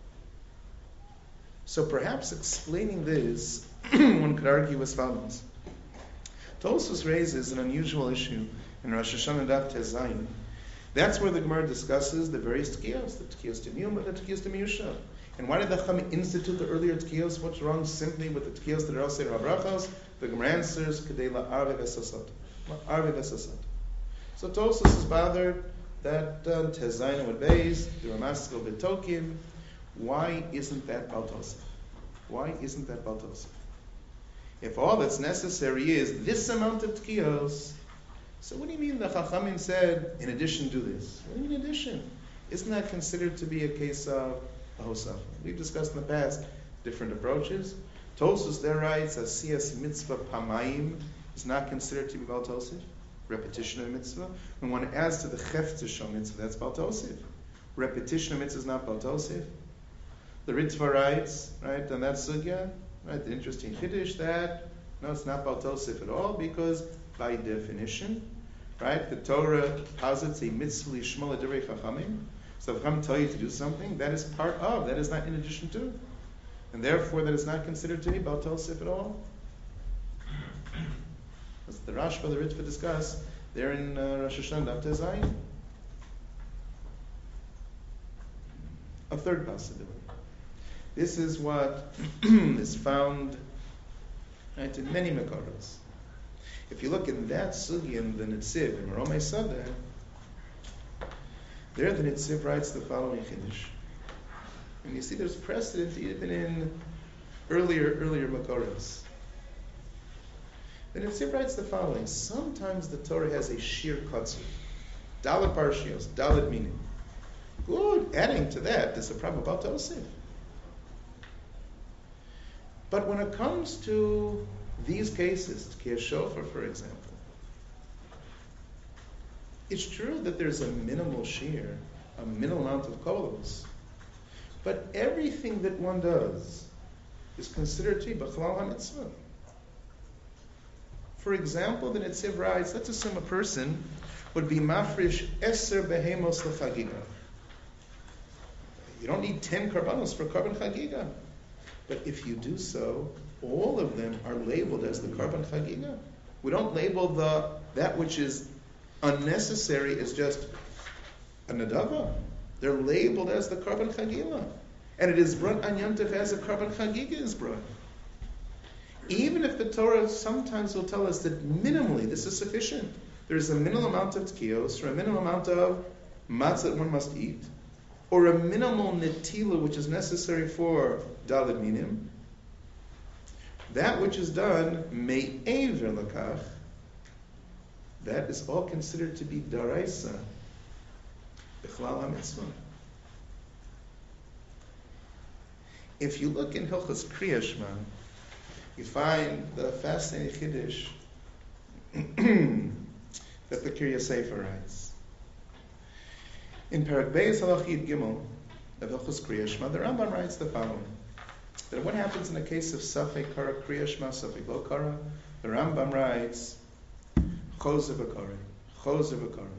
So perhaps explaining this, one could argue as follows. Tosfos raises an unusual issue in Rosh Hashanah Daf Tezayin. That's where the Gemara discusses the various tkiyos, the tkiyos demiyum and the tkiyos demiyusha. And why did the Chachamim institute the earlier tkiyos? What's wrong simply with the tkiyos that are also in Habrachos? The Gemara answers, Kedei la'arve v'sasat. La'arve v'sasat. So Tosfos is bothered that uh, Tezayin with Beis, the Ramaskal B'tokim. Why isn't that Bal Tosef? Why isn't that Bal Tosef? If all that's necessary is this amount of tkiyos, so what do you mean the Chachamim said, in addition to this? What do you mean in addition? Isn't that considered to be a case of a Hosafa? We've discussed in the past different approaches. Tosfos there writes, Asiyas mitzvah pamayim is not considered to be Bal Tosef. Repetition of mitzvah. When one adds to the Cheftzah Shal mitzvah, that's Bal Tosef. Repetition of mitzvah is not Bal Tosef. The Ritva writes, right, on that sugya, right, the interesting chiddush that, no, it's not Bal Tosef at all, because by definition, right, the Torah posits a mitzvah lishma l'divrei chachamim. So if Chachamim tell you to do something, that is part of, that is not in addition to. And therefore, that is not considered to be Bal Tosef at all. As the Rashba, the Ritva discuss, they're in uh, Rosh Hashanah Daf Tezayin. A third possibility. This is what is found right, in many Mekoros. If you look in that sugi in the Nitziv, in Romei Sadeh, there the Nitziv writes the following chiddush. And you see there's precedent even in earlier earlier Mekoros. The Nitziv writes the following. Sometimes the Torah has a shir kotzer. Dalet parshios, dalet meaning. Good, adding to that, there's a problem about Tosef. But when it comes to these cases, Tkiyah Shofar, for example, it's true that there's a minimal shear, a minimal amount of kolos, but everything that one does is considered to be b'chalal ha-mitzvah. For example, the Nitziv writes, let's assume a person would be mafrish eser behemos l'chagiga. You don't need ten karbanos for carbon chagiga. But if you do so, all of them are labeled as the carbon chagiga. We don't label the that which is unnecessary as just a nadava. They're labeled as the carbon chagiga. And it is brought on Yom Tov as a carbon chagiga is brought. Even if the Torah sometimes will tell us that minimally this is sufficient. There is a minimal amount of tkiyos, or a minimal amount of matzah that one must eat, or a minimal netila which is necessary for dalet minim, that which is done me'ever lakach, that is all considered to be daraisa b'chlal ha-mitzvah. If you look in Hilchos Kriya Shema, you find the fascinating chiddush that the Kriya Sefer writes. In Perek Beis Halachid Gimel of Hilchos Kriya Shema, the Rambam writes the following: that what happens in the case of Safek Kara Kriya Shema, Safek Lo Kara, the Rambam writes Chozer v'Kara, Chozer v'Kara,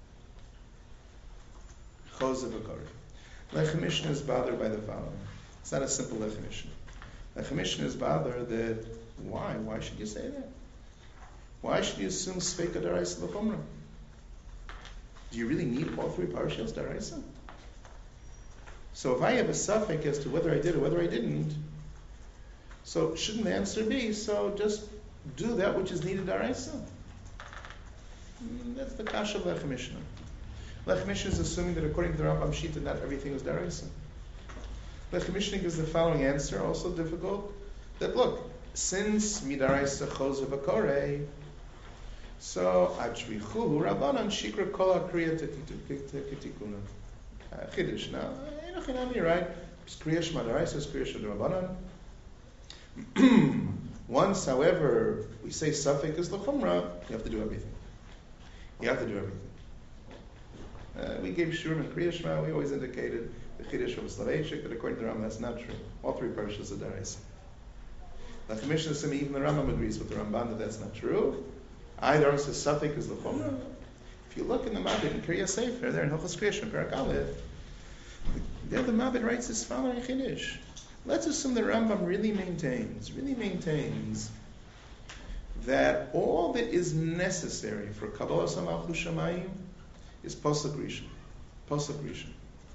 Chozer v'Kara. Lechem Mishnah is bothered by the following. It's not a simple Lechem Mishnah. Lechem Mishnah is bothered that why? Why should you say that? Why should you assume Sfeika Daraisa L'Chumrah? Do you really need all three parashas daraisa? So if I have a suffix as to whether I did or whether I didn't, so shouldn't the answer be, so just do that which is needed daraisa? Mm, That's the kasha of Lech Mishnah. Lech Mishnah is assuming that according to the Rambam Shita, not everything is daraisa. Lech Mishnah gives the following answer, also difficult, that look, since midaraisa chose v'korei, so achrichuhu rabbanan shikra kol hakriya tetikuna. Chiddush. Now, enochinami, right? Kriya shema daraisa, kriya shema rabbanan. Once, however, we say suffix is l'chumra, you have to do everything. You have to do everything. Uh, we gave shurim and kriya shema. We always indicated the chiddush of Slaveshik, but according to the Rambam, that's not true. All three parshas are daraisa. Like the Mishnah says, even the Rambam agrees with the Ramban that that's not true. Either says suffix is l'chumra. If you look in the Mabed in Kriya Sefer, there in Hilchos Kriya Shema Perak Aleph, there the Mabed writes this following chiddush. Let's assume the Rambam really maintains, really maintains that all that is necessary for Kabbalah Malchus Shamayim is Pasuk Rishon. Pasuk Rishon.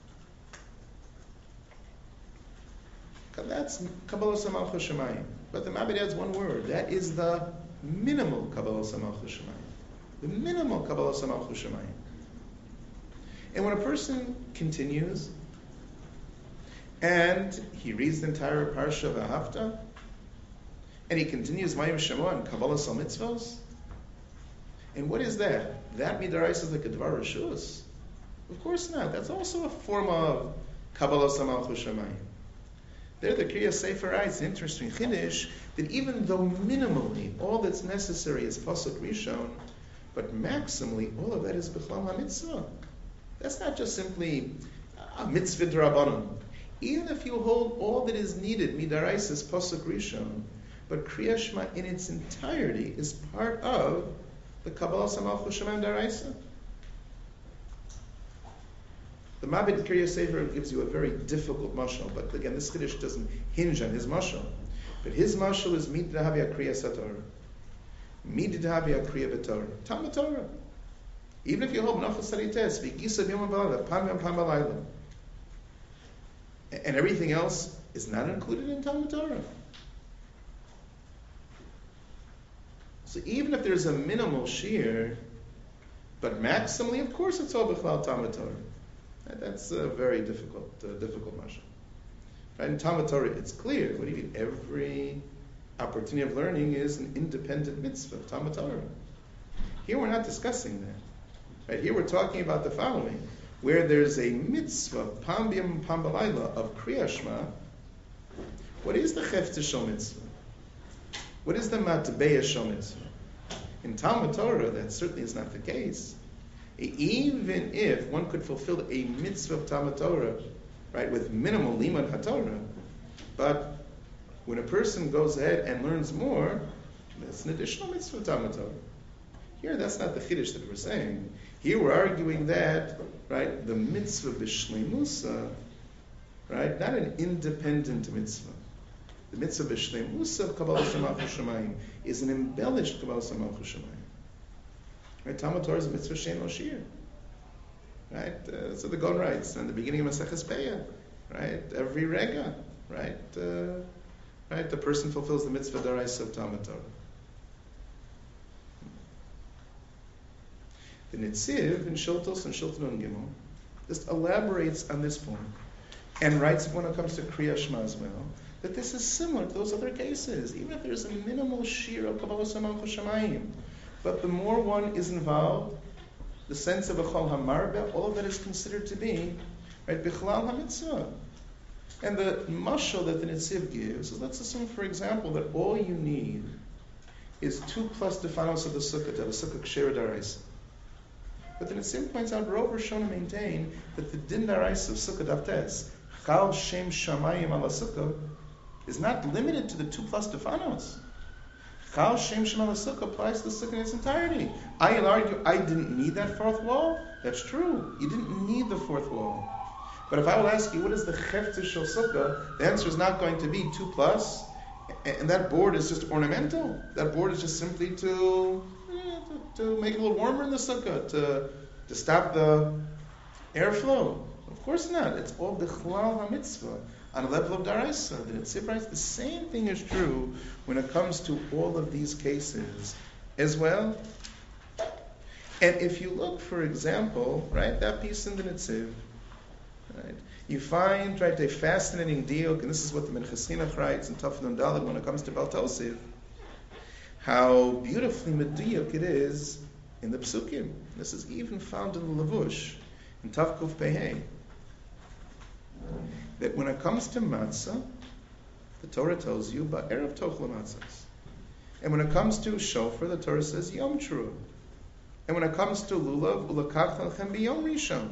That's Kabbalah Malchus Shamayim. But the Mabed adds one word. That is the minimal Kabbalah Malchus Shamayim. The minimal Kabbalah Malchus Shamayim. And when a person continues and he reads the entire Parsha V'Hafta, and he continues Mayim Shemo and Kabbalah Sal Mitzvos, and what is that? That midaraisa is like a Dvar Rishus? Of course not. That's also a form of Kabbalah Sal Malchus Shamayim. There the Kriya Sefer writes, interesting chiddush, that even though minimally all that's necessary is Pasuk Rishon, but maximally all of that is B'chlal HaMitzvah. That's not just simply a mitzvah d'Rabbanan. Even if you hold all that is needed, midaraisa is Pasuk Rishon, but Kriya Shema in its entirety is part of the Kabbalah Malchus Shamayim d'Oraisa. The Mabed Kriya Sefer gives you a very difficult mashal, but again, this chiddush doesn't hinge on his mashal. But his mashal is Mid Dahavia Kriya Satorah. Mid Dahavia Kriya V'Torah. Talmud Torah. Even if you hold Menachos Sarites, V'Gisa B'Yom HaValada, Pam Yom Pam Balayla, and everything else is not included in Talmud Torah. So even if there's a minimal shear, but maximally, of course, it's all B'chlal Talmud Torah. That's a very difficult, uh, difficult mashal. Right? In Talmud Torah, it's clear. What do you mean? Every opportunity of learning is an independent mitzvah, Talmud Torah. Here we're not discussing that. Right? Here we're talking about the following, where there's a mitzvah, Pam B'Yom Pam Balayla, of Kriya Shema. What is the Chefetz Shel Mitzvah? What is the Matbeya Shel Mitzvah? In Talmud Torah, that certainly is not the case. Even if one could fulfill a mitzvah of Talmud Torah, right, with minimal limud haTorah, but when a person goes ahead and learns more, that's an additional mitzvah of Talmud Torah. Here, that's not the chiddush that we're saying. Here, we're arguing that, right, the mitzvah b'shleimusa, right, not an independent mitzvah. The mitzvah b'shleimusa of Kabbalah Malchus Shamayim is an embellished Kabbalah Malchus Shamayim. Right, Talmud Torah is a mitzvah shein lo shir. Right, uh, so the Gon writes in the beginning of Maseches Peah, right, every rega, right, uh, right, the person fulfills the mitzvah d'oraisa of Talmud Torah. The Nitziv in Shiltos and Shilton and Gimel just elaborates on this point and writes when it comes to Kriya Shema as well, that this is similar to those other cases, even if there's a minimal shir of Kabbalah Malchus Shamayim. But the more one is involved, the sense of a chol hamarbe, all of that is considered to be, right, bichlal hamitzvah. And the mashal that the Nitziv gives is, let's assume, for example, that all you need is two plus defanos of the sukkah to have a sukkah ksher d'oraisa. But the Nitziv points out, Rov Rishon maintain that the din d'oraisa of sukkah daftes, chal shem shamayim ala sukkah, is not limited to the two plus defanos. Chal Shem Shem Ala Sukkah applies to the sukkah in its entirety. I'll argue I didn't need that fourth wall. That's true. You didn't need the fourth wall. But if I will ask you, what is the Chefetz Shel Sukkah? The answer is not going to be two plus, and that board is just ornamental. That board is just simply to eh, to, to make it a little warmer in the sukkah, to to stop the airflow. Of course not. It's all Bichlal HaMitzvah. on a level of daraisa. The Netziv writes the same thing is true when it comes to all of these cases as well. And if you look, for example, right, that piece in the Netziv, right, you find, right, a fascinating diuk, and this is what the Minchas Chinuch writes in Taf Nun Daled when it comes to Baltosiv, how beautifully mediyuk it is in the Psukim. This is even found in the Levush, in Taf Kuf Pehei, that when it comes to matzah, the Torah tells you, Ba'erev tochel matzahs. And when it comes to shofar, the Torah says, Yom Trua. And when it comes to lulav, ulakach lechem b'yom rishon.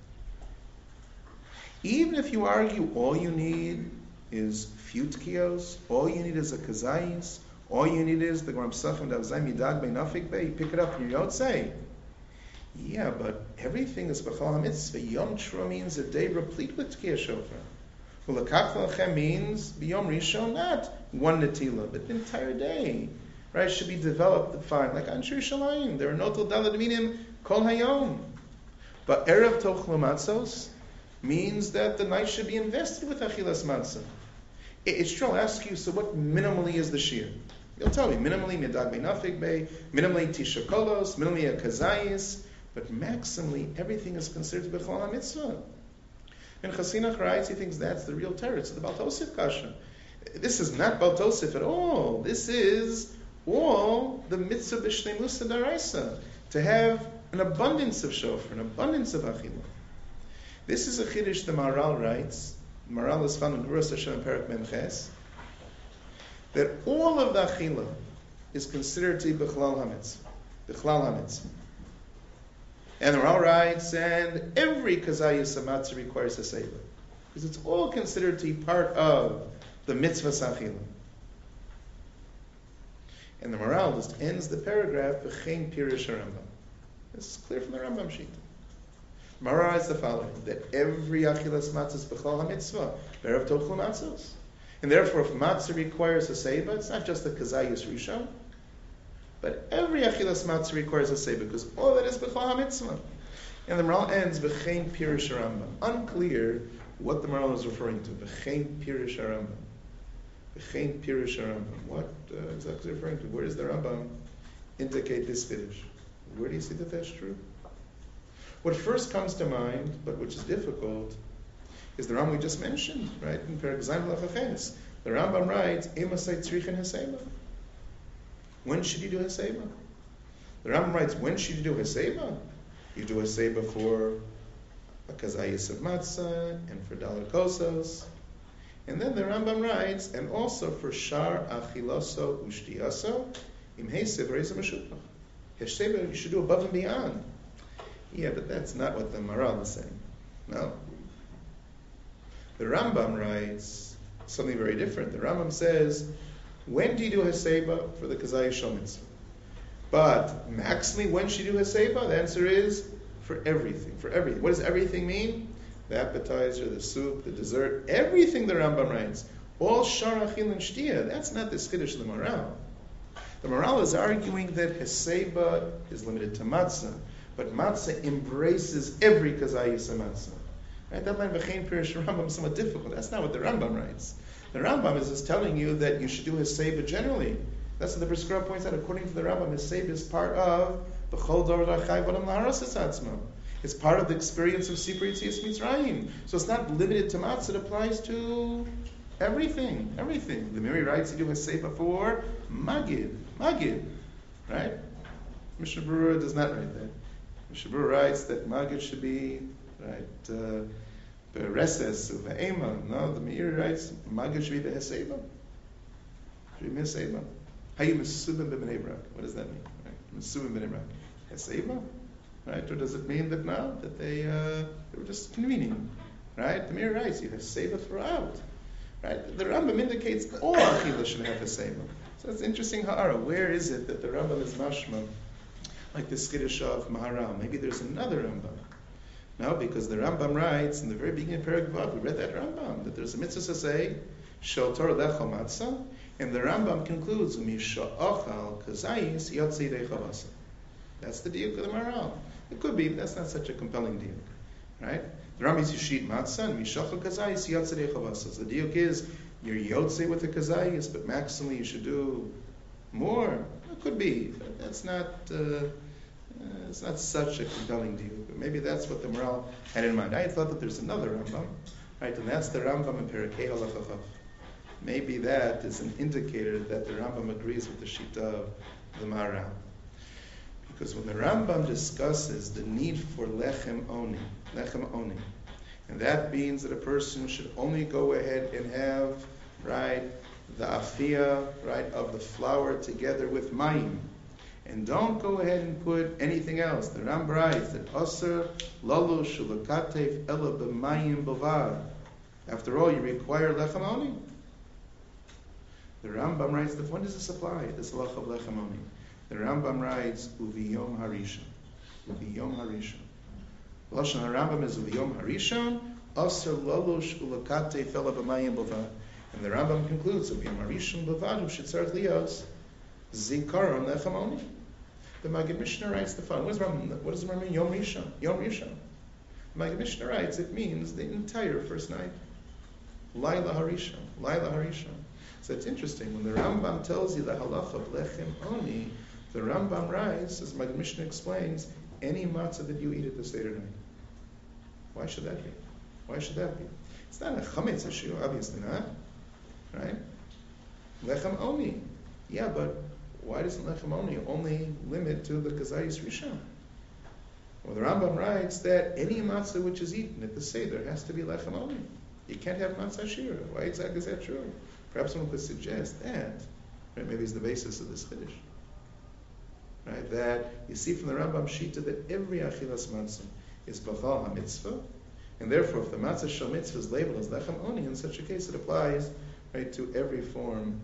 Even if you argue all you need is futkios, all you need is a kazayis, all you need is the Gemara Pesachim Davzai Midag Beinafik Bei, you pick it up and you don't say. Yeah, but everything is b'chol ha-mitzvah. Yom Trua means a day replete with tkiyah shofar. Ulakach lechem means b'yom rishon, not one netila, but the entire day. Right, should be developed, defined, like Anshe Yerushalayim. There are no Tildalad Minim Kol Hayom. But Erev Tochlo Matzos means that the night should be invested with Achilas Matzah. It's true, I'll ask you, so what minimally is the Shir? You'll tell me, minimally Midag Beinafik Bei, minimally Tisha Kolos, minimally a Kazayis, but maximally everything is considered B'chol HaMitzvah. And Chasinach writes, he thinks that's the real terror. It's the Baltosif Kasha. This is not Baltosif at all. This is all the mitzvah b'shleimus daraisa, to have an abundance of shofar, an abundance of achila. This is a chiddush the Maharal writes. The Maharal is found in Gevuras Hashem Perak Memches, that all of the achila is considered to be b'chlal hamitzvah, b'chlal hamitzvah. And the Maharal writes, and every kazayis hamatzah requires a seiba, because it's all considered to be part of the mitzvah achila. And the Maharal just ends the paragraph, V'chein Pirush Rambam. This is clear from the Rambam sheet. The Maharal writes the following, that every achilas matzah is b'chol ha-mitzvah, B'erev tochel matzos. And therefore, if matzah requires a seiba, it's not just a kazayus rishon, but every achilas matzah requires a seiba, because all that is b'chol ha-mitzvah. And the Maharal ends, V'chein Pirush Rambam. Unclear what the Maharal is referring to, V'chein Pirush Rambam. V'chein Pirush Rambam. What uh, exactly referring to? Where does the Rambam indicate this chiddush? Where do you see that that's true? What first comes to mind, but which is difficult, is the Rambam we just mentioned, right? In Perek Zayin L'Chaches, the Rambam writes, "Emasay tzrichin hesema." When should you do hesema? The Rambam writes, when should you do hesema? You do hesema for a kazayis of matzah and for dalar kosos. And then the Rambam writes, and also for shar achiloso ushtiyaso, im heisev reisa meshupach. Hesheva, you should do above and beyond. Yeah, but that's not what the Maharal is saying. No. The Rambam writes something very different. The Rambam says, when do you do heseba? For the kazayis shel mitzvah. But maximally, when should you do heseba? The answer is for everything. For everything. What does everything mean? The appetizer, the soup, the dessert, everything the Rambam writes. All shar achil and shtia. That's not the chiddush of the Maharal. The Maharal is arguing that heseba is limited to matzah, but matzah embraces every kazayis matzah. Right? That line v'chein pirush Rambam is somewhat difficult. That's not what the Rambam writes. The Rambam is just telling you that you should do heseba generally. That's what the Brisker points out. According to the Rambam, heseba is part of b'chol dor rachai v'adam laharos atzmo. It's part of the experience of Sipur Yetzias Mitzrayim. So it's not limited to matzah. It applies to everything. Everything. The Miri writes you do heseba for magid. Magid. Right? Mishnah Berurah does not write that. Mishnah Berurah writes that magid should be, right, bereses, uh, uve'ema. No, the Meir writes magid should be the heseba. Should be heseba. Hayu mesubim b'bnei Brak. What does that mean? Right? Mesubim b'bnei Brak. Heseba? Right? Or does it mean that now that they uh, they were just convening? Right? The Meir writes you have seiba throughout. Right? The Rambam indicates all achila should have a seiba. So it's interesting ha'ara. Where is it that the Rambam is mashma like the skiddush of Maharal? Maybe there's another Rambam. No, because the Rambam writes in the very beginning of Perek Vav, we read that Rambam that there's a mitzvah to say shel Torah lecho matzah, and the Rambam concludes misha ochal kazayis yotzei dechavasa. That's the diuk of the Maharal. It could be, but that's not such a compelling diuk, right? The Rambam is Yishit Matzah, and Mishacha Kazayis Yatzei Chavasas. The diuk is, you're Yotzei with the Kazayis, but maximally you should do more. It could be. But that's not, uh, uh, it's not such a compelling diuk. But maybe that's what the Maral had in mind. I thought that there's another Rambam, right? And that's the Rambam in Perikei Halacha Chaf. Maybe that is an indicator that the Rambam agrees with the Shita of the Maral. Because when the Rambam discusses the need for lechem oni, lechem oni, and that means that a person should only go ahead and have, right, the afia, right, of the flour together with mayim, and don't go ahead and put anything else. The Rambam writes that aser lalu shulakatef ela b'mayim b'vad. After all, you require lechem oni. The Rambam writes that when does this apply? This halacha of lechem oni. The Rambam writes, Uviyom Harishon. Uviyom Harishon. Lashon HaRambam is Uviyom Harishon, Aser Lalosh Ulakate Fela B'mayim B'vad. And the Rambam concludes, Uviyom Harishon B'vad, Ushitzar Lios, Zikaron Lechem Oni. The Maggid Mishnah writes the following. What does Rambam, what does the Rambam mean? Yom Rishon. Yom Rishon. The Maggid Mishnah writes, it means the entire first night. Laila Harishon. Laila Harishon. So it's interesting, when the Rambam tells you the halacha of Lechem Oni, the Rambam writes, as my Mishnah explains, any matzah that you eat at the Seder night. Why should that be? Why should that be? It's not a chametz issue, obviously not. Right? Lechem oni. Yeah, but why doesn't lechem oni only limit to the kazayis rishon? Well, the Rambam writes that any matzah which is eaten at the Seder has to be lechem oni. You can't have matzah shira. Why exactly is that true? Perhaps someone could suggest that, right, maybe it's the basis of this chiddush. Right, that you see from the Rambam Shita that every achilas matzah is b'chal ha-mitzvah, and therefore if the matzah shel mitzvah is labeled as lechem oni, in such a case it applies, right, to every form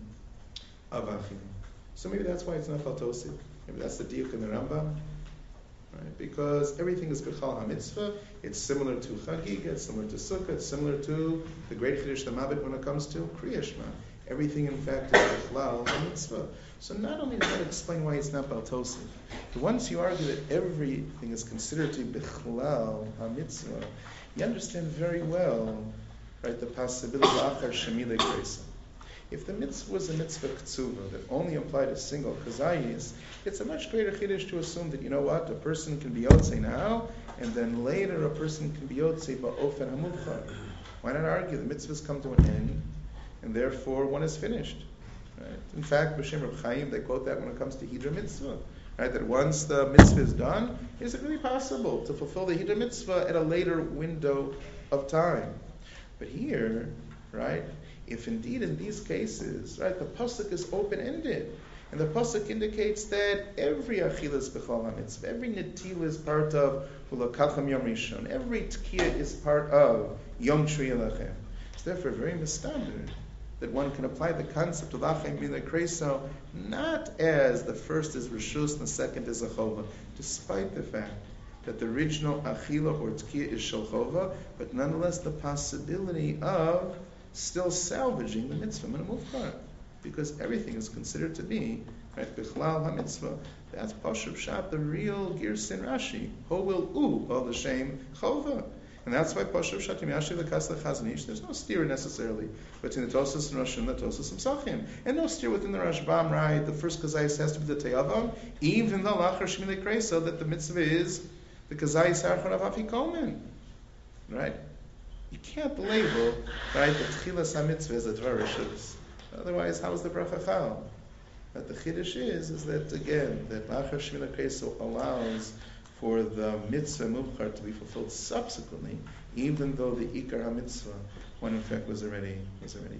of achilah. So maybe that's why it's not chaltosif. Maybe that's the diuk in the Rambam, right? Because everything is b'chal ha-mitzvah. It's similar to Chagiga, it's similar to Sukkah, it's similar to the great Chiddush Tamabit when it comes to Kriya Shema. Everything, in fact, is b'chlal ha-mitzvah. So not only does that explain why it's not baltosif, but once you argue that everything is considered to be b'chlal ha-mitzvah, you understand very well, right, the possibility of achar shemilei kreisa. If the mitzvah was a mitzvah k'tsuva that only applied a single kazayis, it's a much greater chiddush to assume that, you know what, a person can be yotzei now, and then later a person can be yotzei ba'ofen hamuvchar. Why not argue the mitzvahs come to an end, and therefore one is finished? Right? In fact, B'Shem Reb Chaim, they quote that when it comes to Hidra Mitzvah. Right? That once the mitzvah is done, is it really possible to fulfill the Hidra Mitzvah at a later window of time? But here, right, if indeed in these cases, right, the pasuk is open-ended, and the pasuk indicates that every achila is b'chal ha-mitzvah, every netila is part of ulakacham yom rishon, every tkiya is part of yom shri alachem. It's therefore very mistaber that one can apply the concept of lachem milei kreisa not as the first is rishus and the second is a chova, despite the fact that the original achila or tkiya is shel chova, but nonetheless the possibility of still salvaging the mitzvah min mufkar, because everything is considered to be, right, bichlal ha-mitzvah. That's Pashup Shat, the real Girsin Rashi. Ho will u, all the shame, chova. And that's why Pashup Shat, Yimyashi L'kas L'chazanish, there's no steer necessarily between the Tosas and Rosh and the Tosas and Psachim. And no steer within the Rashbam, right? The first Kazayis has to be the Teyavam, even though Lachar Shmilei Kreisa, that the mitzvah is the Kazayis Harchon of Afikomen. Right? You can't label, right, the Tchilas HaMitzvah as a Dvar Rishus. Otherwise, how is the bracha chal? But the chiddush is, is that again, that Lachar Shmilei Kreisa allows for the mitzvah mubchar to be fulfilled subsequently, even though the ikar ha-mitzvah, when in fact was already was already.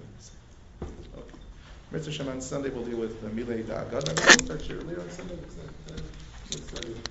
Okay. Mitzvah Shem on Sunday we'll deal with the milei da'agad. I'm going to start earlier on Sunday.